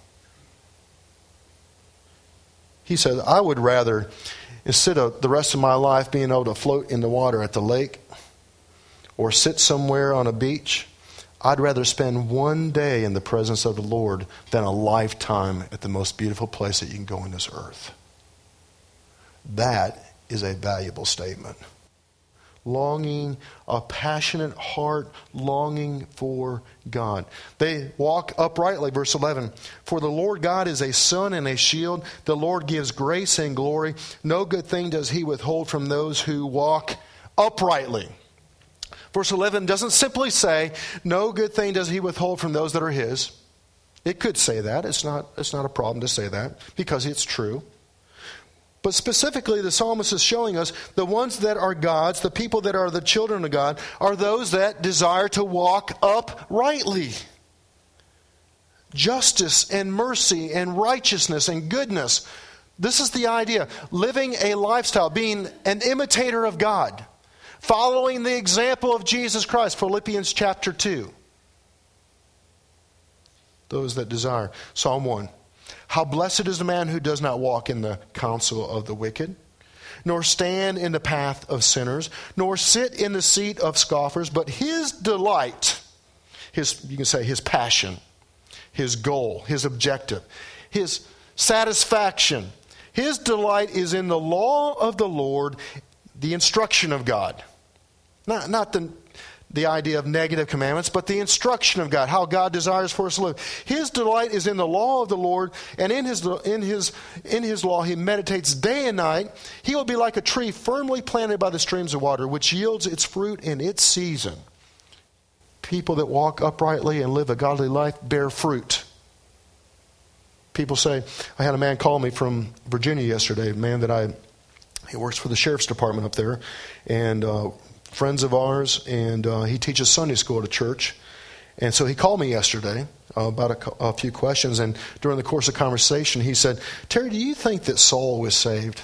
S1: He said, I would rather, instead of the rest of my life being able to float in the water at the lake or sit somewhere on a beach, I'd rather spend one day in the presence of the Lord than a lifetime at the most beautiful place that you can go on this earth. That is a valuable statement. Longing, a passionate heart longing for God. They walk uprightly, verse eleven. For the Lord God is a sun and a shield. The Lord gives grace and glory. No good thing does he withhold from those who walk uprightly. Verse eleven doesn't simply say, no good thing does he withhold from those that are his. It could say that. It's not, it's not a problem to say that because it's true. But specifically, the psalmist is showing us the ones that are God's, the people that are the children of God, are those that desire to walk uprightly. Justice and mercy and righteousness and goodness. This is the idea. Living a lifestyle, being an imitator of God. Following the example of Jesus Christ, Philippians chapter two. Those that desire. Psalm one. How blessed is the man who does not walk in the counsel of the wicked, nor stand in the path of sinners, nor sit in the seat of scoffers, but his delight, his, you can say his passion, his goal, his objective, his satisfaction, his delight is in the law of the Lord, the instruction of God. Not, not the, the idea of negative commandments, but the instruction of God, how God desires for us to live. His delight is in the law of the Lord, and in his, in his, in his law he meditates day and night. He will be like a tree firmly planted by the streams of water, which yields its fruit in its season. People that walk uprightly and live a godly life bear fruit. People say, I had a man call me from Virginia yesterday, a man that I, he works for the sheriff's department up there, and uh, friends of ours, and uh, he teaches Sunday school at a church. And so he called me yesterday uh, about a, a few questions, and during the course of conversation, he said, Terry, do you think that Saul was saved?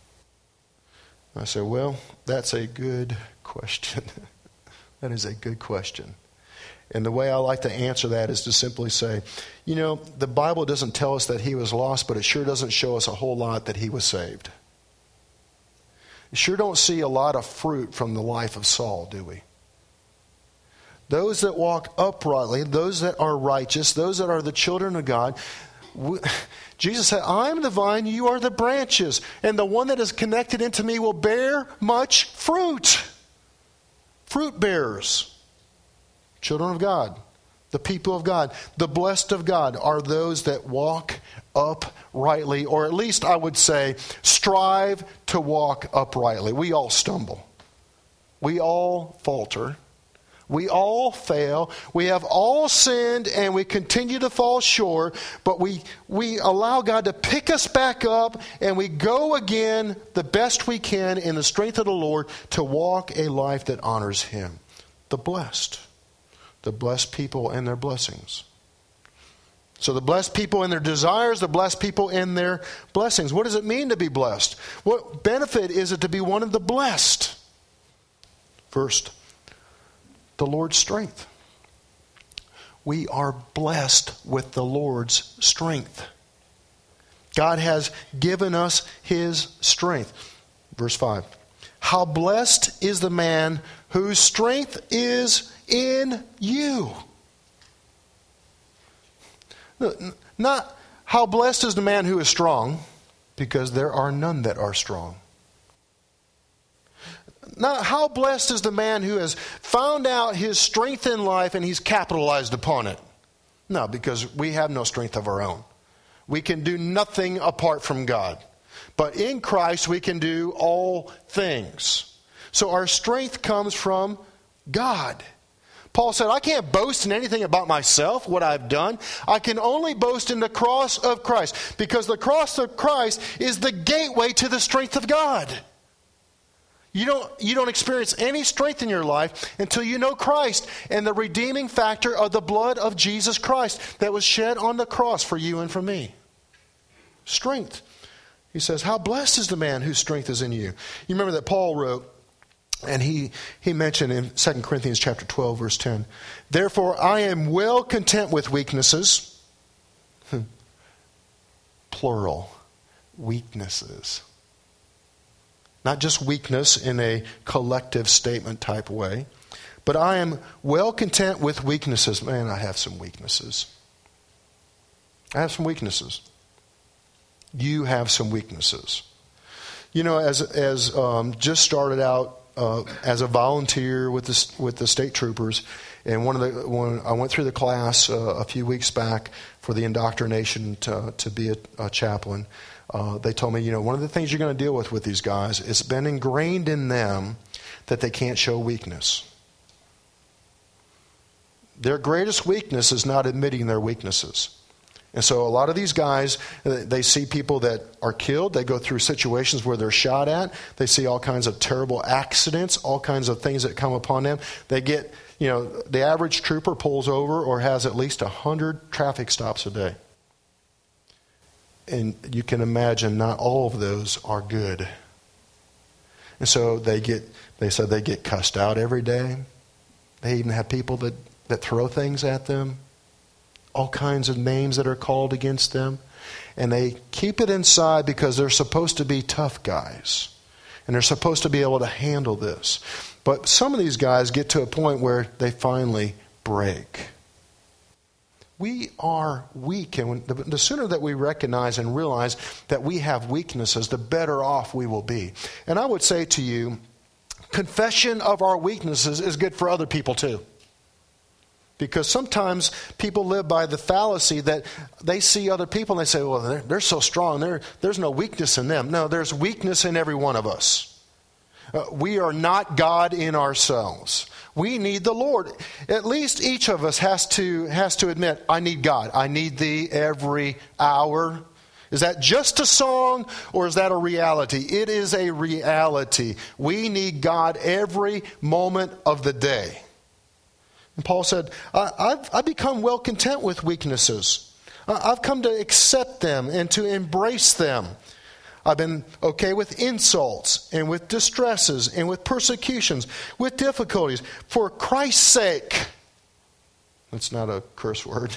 S1: I said, well, that's a good question. That is a good question. And the way I like to answer that is to simply say, you know, the Bible doesn't tell us that he was lost, but it sure doesn't show us a whole lot that he was saved. We sure don't see a lot of fruit from the life of Saul, do we? Those that walk uprightly, those that are righteous, those that are the children of God, we, Jesus said, I am the vine, you are the branches, and the one that is connected into me will bear much fruit. Fruit bearers. Children of God, the people of God, the blessed of God are those that walk uprightly, or at least I would say strive to walk uprightly. We all stumble. We all falter. We all fail. We have all sinned and we continue to fall short, but we, we allow God to pick us back up and we go again the best we can in the strength of the Lord to walk a life that honors Him. The blessed. The blessed people and their blessings. So the blessed people in their desires, the blessed people in their blessings. What does it mean to be blessed? What benefit is it to be one of the blessed? First, the Lord's strength. We are blessed with the Lord's strength. God has given us His strength. Verse five. How blessed is the man whose strength is in you. Not how blessed is the man who is strong, because there are none that are strong. Not how blessed is the man who has found out his strength in life and he's capitalized upon it. No, because we have no strength of our own. We can do nothing apart from God. But in Christ we can do all things. So our strength comes from God. Paul said, I can't boast in anything about myself, what I've done. I can only boast in the cross of Christ, because the cross of Christ is the gateway to the strength of God. You don't, you don't experience any strength in your life until you know Christ and the redeeming factor of the blood of Jesus Christ that was shed on the cross for you and for me. Strength. He says, how blessed is the man whose strength is in you. You remember that Paul wrote, and he, he mentioned in Second Corinthians chapter twelve, verse ten, therefore I am well content with weaknesses. Plural. Weaknesses. Not just weakness in a collective statement type way, but I am well content with weaknesses. Man, I have some weaknesses. I have some weaknesses. You have some weaknesses. You know, as as um, just started out uh, as a volunteer with the with the state troopers, and one of the when I went through the class uh, a few weeks back for the indoctrination to to be a, a chaplain. Uh, they told me, you know, one of the things you're going to deal with with these guys, it's been ingrained in them that they can't show weakness. Their greatest weakness is not admitting their weaknesses. And so a lot of these guys, they see people that are killed. They go through situations where they're shot at. They see all kinds of terrible accidents, all kinds of things that come upon them. They get, you know, the average trooper pulls over or has at least one hundred traffic stops a day. And you can imagine not all of those are good. And so they get, they said they get cussed out every day. They even have people that, that throw things at them. all kinds of names that are called against them. And they keep it inside because they're supposed to be tough guys. And they're supposed to be able to handle this. But some of these guys get to a point where they finally break. We are weak. And when, the, the sooner that we recognize and realize that we have weaknesses, the better off we will be. And I would say to you, confession of our weaknesses is good for other people too. Because sometimes people live by the fallacy that they see other people and they say, well, they're, they're so strong. They're, there's no weakness in them. No, there's weakness in every one of us. Uh, we are not God in ourselves. We need the Lord. At least each of us has to, has to admit, I need God. I need thee every hour. Is that just a song or is that a reality? It is a reality. We need God every moment of the day. And Paul said, I, I've, I've become well content with weaknesses. I've come to accept them and to embrace them. I've been okay with insults and with distresses and with persecutions, with difficulties. For Christ's sake, that's not a curse word.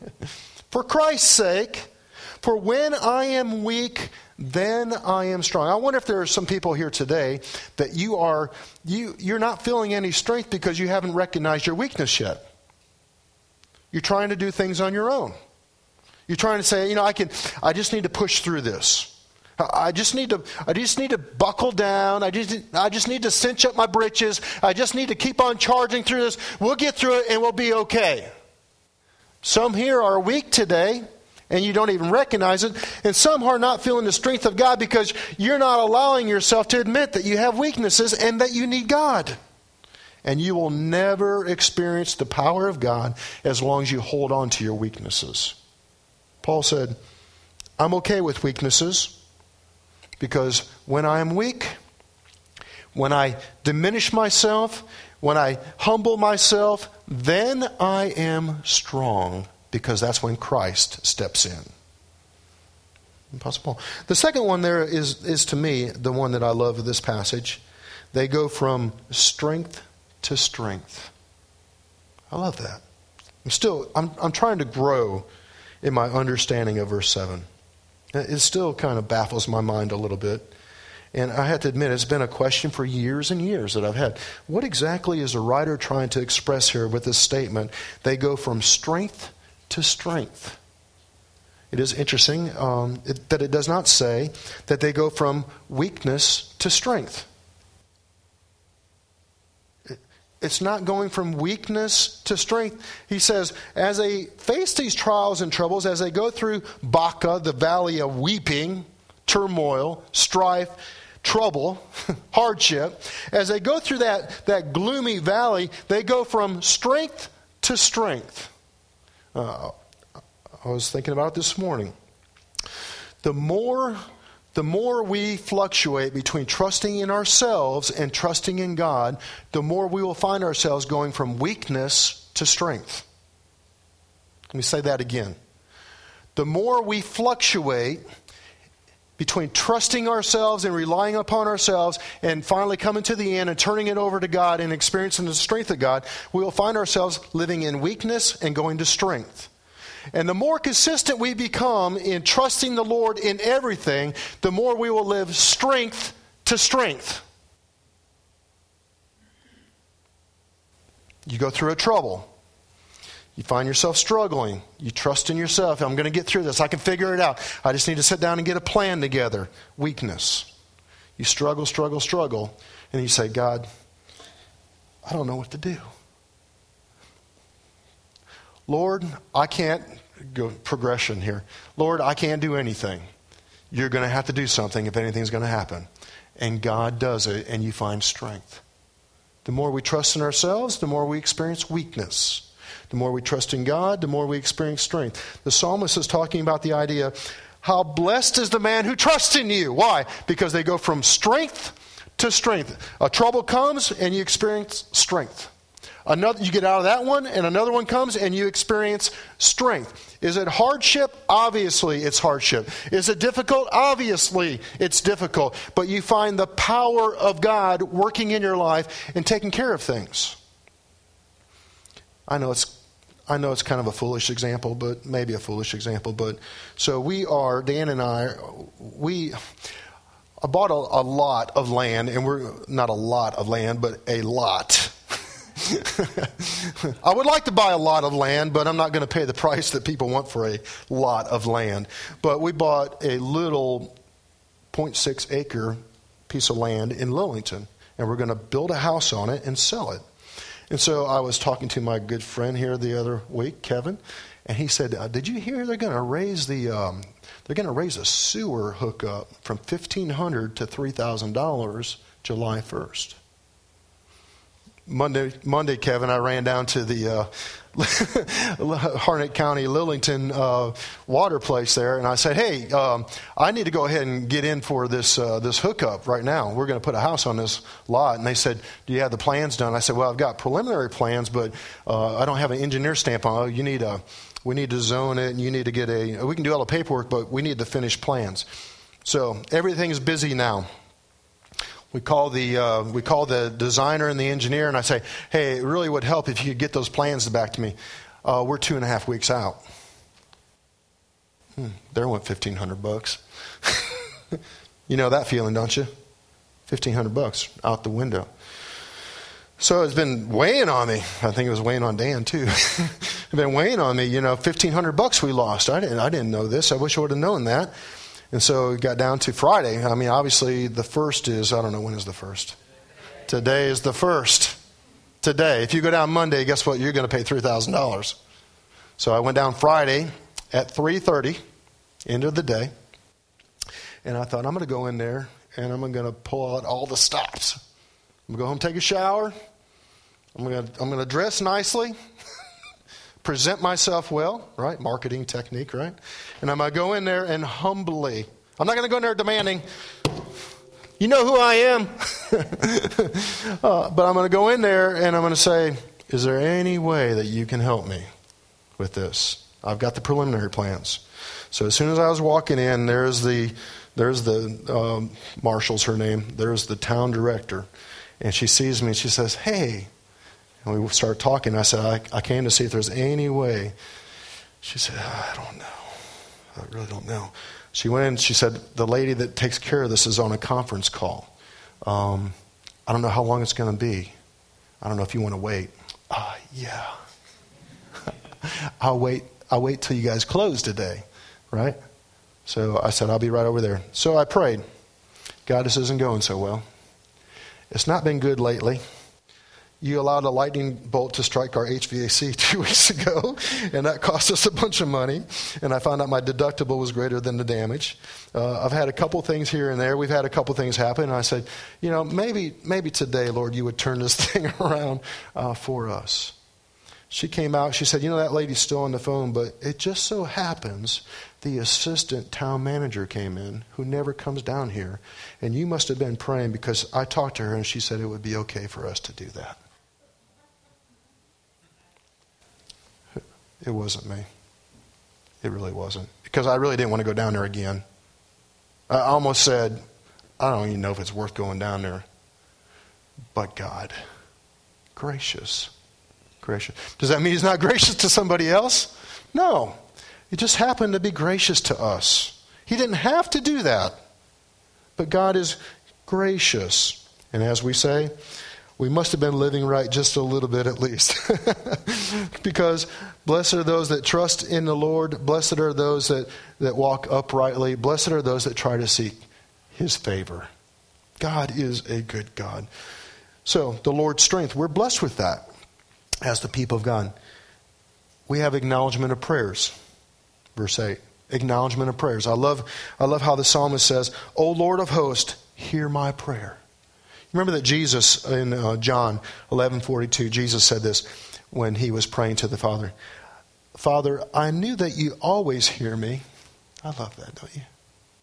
S1: For Christ's sake, for when I am weak, then I am strong. I wonder if there are some people here today that you are, you, you're not feeling any strength because you haven't recognized your weakness yet. You're trying to do things on your own. You're trying to say, you know, I can, I just need to push through this. I just need to, I just need to buckle down. I just, I just need to cinch up my britches. I just need to keep on charging through this. We'll get through it and we'll be okay. Some here are weak today, and you don't even recognize it. And some are not feeling the strength of God because you're not allowing yourself to admit that you have weaknesses and that you need God. And you will never experience the power of God as long as you hold on to your weaknesses. Paul said, I'm okay with weaknesses because when I am weak, when I diminish myself, when I humble myself, then I am strong. Because that's when Christ steps in. Apostle Paul. The second one there is, is to me, the one that I love of this passage. They go from strength to strength. I love that. I'm still, I'm, I'm trying to grow in my understanding of verse seven. It still kind of baffles my mind a little bit. And I have to admit, it's been a question for years and years that I've had. What exactly is the writer trying to express here with this statement? They go from strength to strength. It is interesting um, it, that it does not say that they go from weakness to strength. It, it's not going from weakness to strength. He says, as they face these trials and troubles, as they go through Baca, the valley of weeping, turmoil, strife, trouble, hardship, as they go through that, that gloomy valley, they go from strength to strength. Uh, I was thinking about it this morning. The more, the more we fluctuate between trusting in ourselves and trusting in God, the more we will find ourselves going from weakness to strength. Let me say that again. The more we fluctuate between trusting ourselves and relying upon ourselves and finally coming to the end and turning it over to God and experiencing the strength of God, we will find ourselves living in weakness and going to strength. And the more consistent we become in trusting the Lord in everything, the more we will live strength to strength. You go through a trouble. You find yourself struggling. You trust in yourself. I'm going to get through this. I can figure it out. I just need to sit down and get a plan together. Weakness. You struggle, struggle, struggle. And you say, God, I don't know what to do. Lord, I can't go progression here. Lord, I can't do anything. You're going to have to do something if anything's going to happen. And God does it, and you find strength. The more we trust in ourselves, the more we experience weakness. The more we trust in God, the more we experience strength. The psalmist is talking about the idea, how blessed is the man who trusts in you. Why? Because they go from strength to strength. A trouble comes and you experience strength. Another, you get out of that one and another one comes and you experience strength. Is it hardship? Obviously it's hardship. Is it difficult? Obviously it's difficult. But you find the power of God working in your life and taking care of things. I know it's I know it's kind of a foolish example, but maybe a foolish example. But so we are, Dan and I, we, I bought a, a lot of land, and we're not a lot of land, but a lot. I would like to buy a lot of land, but I'm not going to pay the price that people want for a lot of land. But we bought a little zero point six acre piece of land in Lillington, and we're going to build a house on it and sell it. And so I was talking to my good friend here the other week, Kevin, and he said, uh, "Did you hear they're going to raise the um, they're going to raise a sewer hookup from fifteen hundred to three thousand dollars July first?" Monday, Monday, Kevin, I ran down to the uh, Harnett County, Lillington uh, water place there, and I said, "Hey, um, I need to go ahead and get in for this uh, this hookup right now. We're going to put a house on this lot." And they said, "Do you have the plans done?" I said, "Well, I've got preliminary plans, but uh, I don't have an engineer stamp on it. You need a, we need to zone it, and you need to get a. We can do all the paperwork, but we need the finished plans." So everything's busy now. We call the uh, we call the designer and the engineer, and I say, "Hey, it really would help if you could get those plans back to me. Uh, we're two and a half weeks out." Hmm, there went fifteen hundred bucks. You know that feeling, don't you? Fifteen hundred bucks out the window. So it's been weighing on me. I think it was weighing on Dan too. It's been weighing on me. You know, fifteen hundred bucks we lost. I didn't. I didn't know this. I wish I would have known that. And so it got down to Friday. I mean, obviously the first is, I don't know, when is the first? Today is the first. Today. If you go down Monday, guess what? You're going to pay three thousand dollars. So I went down Friday at three thirty, end of the day. And I thought, I'm going to go in there and I'm going to pull out all the stops. I'm going to go home, take a shower. I'm going to, I'm going to dress nicely. Present myself well, right? Marketing technique, right? And I'm going to go in there and humbly. I'm not going to go in there demanding, "You know who I am." uh, but I'm going to go in there and I'm going to say, "Is there any way that you can help me with this? I've got the preliminary plans." So as soon as I was walking in, there's the there's the um, Marshall's her name. There's the town director, and she sees me and she says, "Hey." And we started talking. I said, I, I came to see if there's any way. She said, "I don't know. I really don't know." She went in. She said, "The lady that takes care of this is on a conference call. Um, I don't know how long it's going to be. I don't know if you want to wait." Uh, yeah. I'll wait. I'll wait till you guys close today, right? So I said, "I'll be right over there." So I prayed. "God, this isn't going so well. It's not been good lately. You allowed a lightning bolt to strike our H V A C two weeks ago, and that cost us a bunch of money. And I found out my deductible was greater than the damage. Uh, I've had a couple things here and there. We've had a couple things happen. And I said, you know, maybe maybe today, Lord, you would turn this thing around uh, for us." She came out. She said, "You know, that lady's still on the phone, but it just so happens the assistant town manager came in who never comes down here. And you must have been praying because I talked to her and she said it would be okay for us to do that." It wasn't me. It really wasn't. Because I really didn't want to go down there again. I almost said, I don't even know if it's worth going down there. But God, gracious. Gracious. Does that mean he's not gracious to somebody else? No. It just happened to be gracious to us. He didn't have to do that. But God is gracious. And as we say, we must have been living right just a little bit at least. Because blessed are those that trust in the Lord. Blessed are those that, that walk uprightly. Blessed are those that try to seek his favor. God is a good God. So the Lord's strength, we're blessed with that as the people of God. We have acknowledgement of prayers. Verse eight. Acknowledgement of prayers. I love, I love how the psalmist says, "O Lord of hosts, hear my prayer." Remember that Jesus, in uh, John eleven forty-two, Jesus said this when he was praying to the Father. "Father, I knew that you always hear me." I love that, don't you?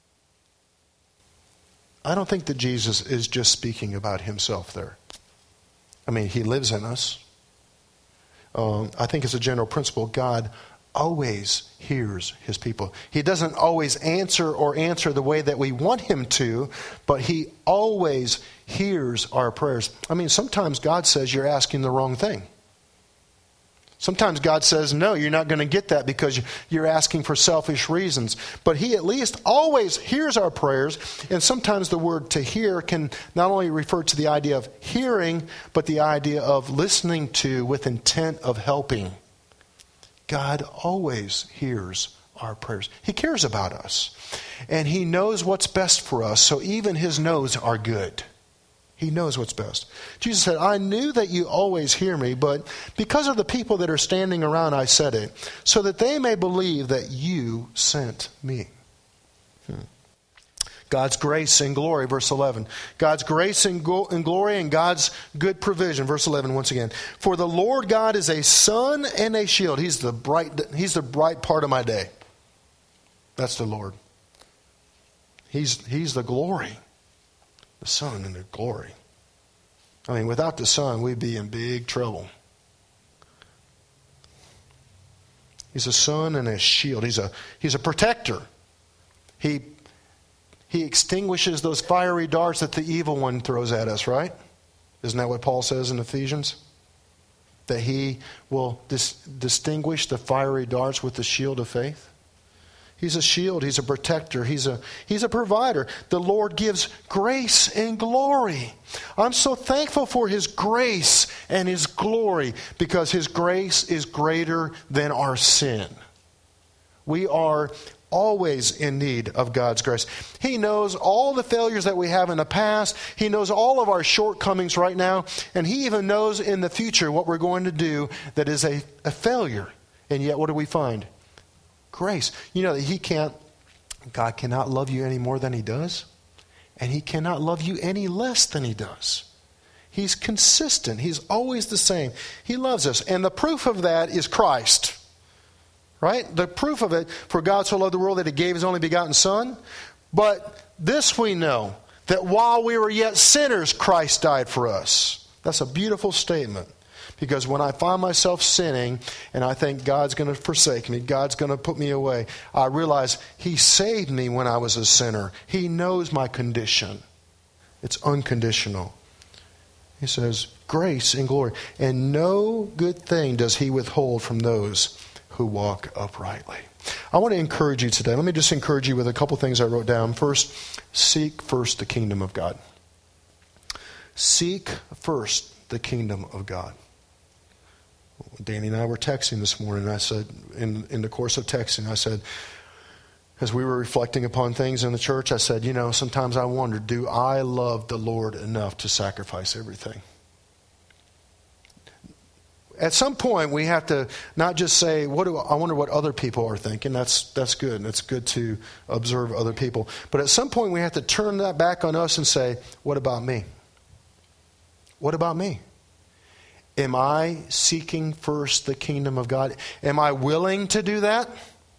S1: I don't think that Jesus is just speaking about himself there. I mean, he lives in us. Um, I think as a general principle, God always hears his people. He doesn't always answer or answer the way that we want him to, but he always hears our prayers. I mean, sometimes God says you're asking the wrong thing. Sometimes God says, no, you're not going to get that because you're asking for selfish reasons. But he at least always hears our prayers. And sometimes the word to hear can not only refer to the idea of hearing, but the idea of listening to with intent of helping. God always hears our prayers. He cares about us. And he knows what's best for us. So even his no's are good. He knows what's best. Jesus said, I knew that you always hear me, but because of the people that are standing around, I said it, so that they may believe that you sent me. Hmm. God's grace and glory, verse eleven. God's grace and, go- and glory and God's good provision, verse eleven once again. For the Lord God is a sun and a shield. He's the bright, he's the bright part of my day. That's the Lord. He's, he's the glory. The sun and the glory. I mean, without the sun, we'd be in big trouble. He's a sun and a shield. He's a he's a protector. He he extinguishes those fiery darts that the evil one throws at us, right? Isn't that what Paul says in Ephesians? That he will dis- distinguish the fiery darts with the shield of faith. He's a shield. He's a protector. He's a, he's a provider. The Lord gives grace and glory. I'm so thankful for his grace and his glory because his grace is greater than our sin. We are always in need of God's grace. He knows all the failures that we have in the past. He knows all of our shortcomings right now. And he even knows in the future what we're going to do that is a, a failure. And yet what do we find? Grace. You know that he can't, God cannot love you any more than he does. And he cannot love you any less than he does. He's consistent. He's always the same. He loves us. And the proof of that is Christ. Right? The proof of it, for God so loved the world that he gave his only begotten Son. But this we know, that while we were yet sinners, Christ died for us. That's a beautiful statement. Because when I find myself sinning and I think God's going to forsake me, God's going to put me away, I realize he saved me when I was a sinner. He knows my condition. It's unconditional. He says, grace and glory. And no good thing does he withhold from those who walk uprightly. I want to encourage you today. Let me just encourage you with a couple things I wrote down. First, seek first the kingdom of God. Seek first the kingdom of God. Danny and I were texting this morning, and I said, in, in the course of texting, I said, as we were reflecting upon things in the church, I said, you know, sometimes I wonder, do I love the Lord enough to sacrifice everything? At some point, we have to not just say, "What do I wonder what other people are thinking?" That's that's good, and it's good to observe other people. But at some point, we have to turn that back on us and say, "What about me? What about me? Am I seeking first the kingdom of God? Am I willing to do that?"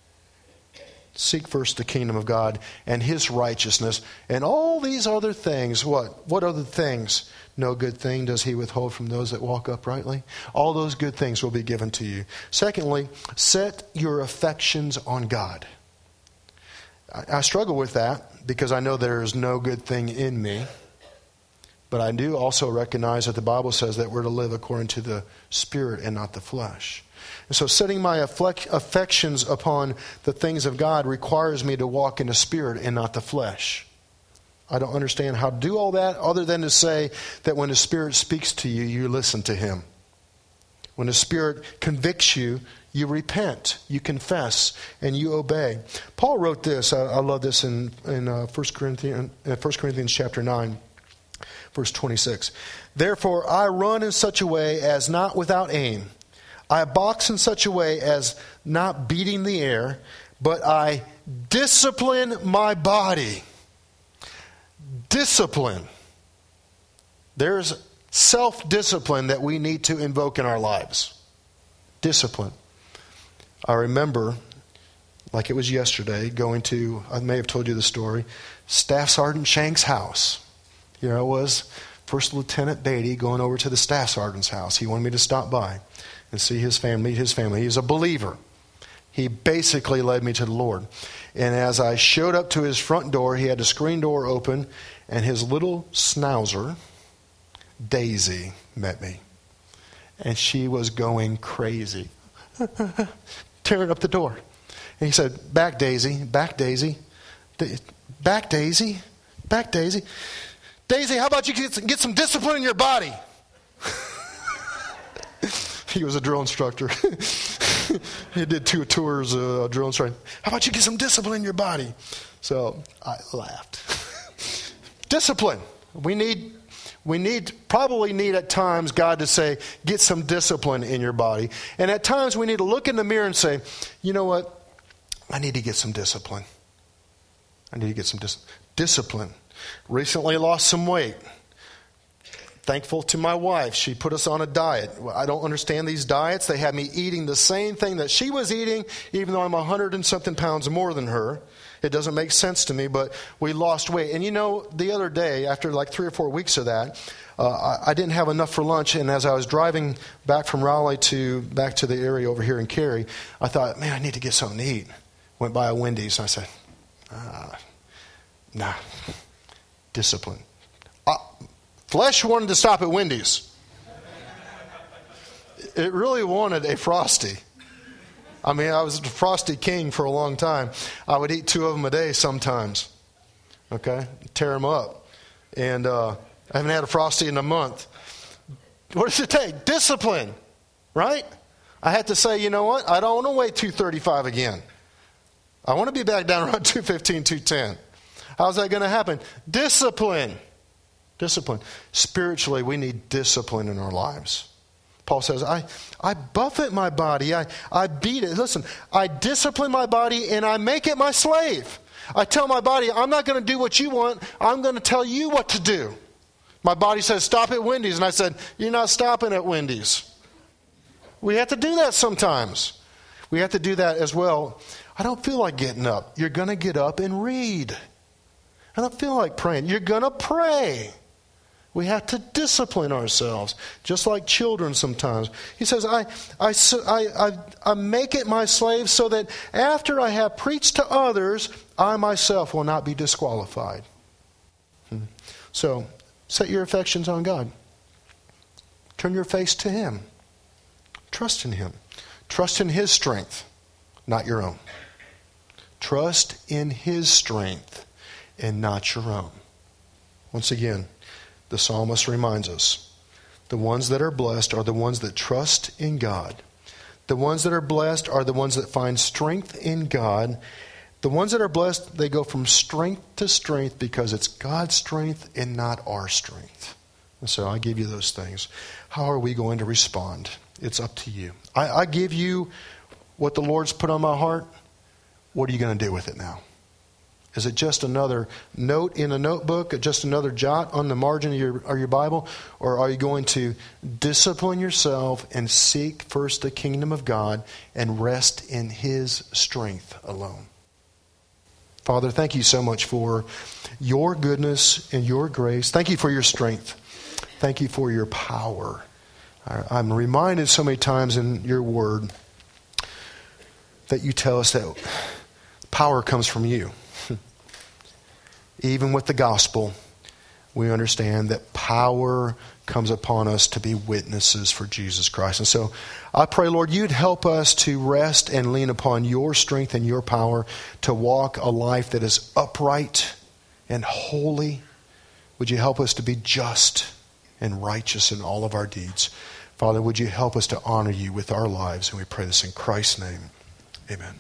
S1: Seek first the kingdom of God and his righteousness, and all these other things. What? What other things? No good thing does he withhold from those that walk uprightly. All those good things will be given to you. Secondly, set your affections on God. I, I struggle with that because I know there is no good thing in me. But I do also recognize that the Bible says that we're to live according to the Spirit and not the flesh. And so setting my affections upon the things of God requires me to walk in the Spirit and not the flesh. I don't understand how to do all that other than to say that when the Spirit speaks to you, you listen to him. When the Spirit convicts you, you repent, you confess, and you obey. Paul wrote this. I, I love this in, in uh, First Corinthians, uh, First Corinthians chapter nine. Verse twenty-six. Therefore I run in such a way as not without aim. I box in such a way as not beating the air, but I discipline my body. Discipline. There's self-discipline that we need to invoke in our lives. Discipline. I remember, like it was yesterday, going to, I may have told you the story, Staff Sergeant Shank's house. Here I was, First Lieutenant Beatty, going over to the Staff Sergeant's house. He wanted me to stop by and see his family, meet his family. He's a believer. He basically led me to the Lord. And as I showed up to his front door, he had the screen door open, and his little schnauzer, Daisy, met me. And she was going crazy, tearing up the door. And he said, back Daisy, back Daisy, back Daisy, back Daisy. Daisy, how about you get, get some discipline in your body? He was a drill instructor. He did two tours of uh, drill instructor. How about you get some discipline in your body? So I laughed. Discipline. We need, we need, probably need at times God to say, get some discipline in your body. And at times we need to look in the mirror and say, you know what? I need to get some discipline. I need to get some dis- discipline. Recently lost some weight. Thankful to my wife. She put us on a diet. I don't understand these diets. They had me eating the same thing that she was eating, even though I'm a hundred and something pounds more than her. It doesn't make sense to me, but we lost weight. And you know, the other day, after like three or four weeks of that, uh, I, I didn't have enough for lunch. And as I was driving back from Raleigh to back to the area over here in Cary, I thought, man, I need to get something to eat. Went by a Wendy's and I said, ah, nah, discipline. Uh, flesh wanted to stop at Wendy's. It really wanted a Frosty. I mean, I was a Frosty king for a long time. I would eat two of them a day sometimes. Okay? Tear them up. And uh, I haven't had a Frosty in a month. What does it take? Discipline. Right? I had to say, you know what? I don't want to weigh two thirty-five again. I want to be back down around two fifteen, two ten. How's that going to happen? Discipline. Discipline. Spiritually, we need discipline in our lives. Paul says, I, I buffet my body. I, I beat it. Listen, I discipline my body and I make it my slave. I tell my body, I'm not going to do what you want. I'm going to tell you what to do. My body says, stop at Wendy's. And I said, you're not stopping at Wendy's. We have to do that sometimes. We have to do that as well. I don't feel like getting up. You're going to get up and read. I don't feel like praying. You're going to pray. We have to discipline ourselves, just like children sometimes. He says, I, I, I, I make it my slave so that after I have preached to others, I myself will not be disqualified. Hmm. So, set your affections on God. Turn your face to Him. Trust in Him. Trust in His strength, not your own. Trust in His strength and not your own. Once again, the psalmist reminds us, the ones that are blessed are the ones that trust in God. The ones that are blessed are the ones that find strength in God. The ones that are blessed, they go from strength to strength because it's God's strength and not our strength. And so I give you those things. How are we going to respond? It's up to you. I, I give you what the Lord's put on my heart. What are you going to do with it now? Is it just another note in a notebook, just another jot on the margin of your, of your Bible? Or are you going to discipline yourself and seek first the kingdom of God and rest in His strength alone? Father, thank you so much for your goodness and your grace. Thank you for your strength. Thank you for your power. I'm reminded so many times in your word that you tell us that power comes from you. Even with the gospel, we understand that power comes upon us to be witnesses for Jesus Christ. And so I pray, Lord, you'd help us to rest and lean upon your strength and your power to walk a life that is upright and holy. Would you help us to be just and righteous in all of our deeds? Father, would you help us to honor you with our lives? And we pray this in Christ's name. Amen.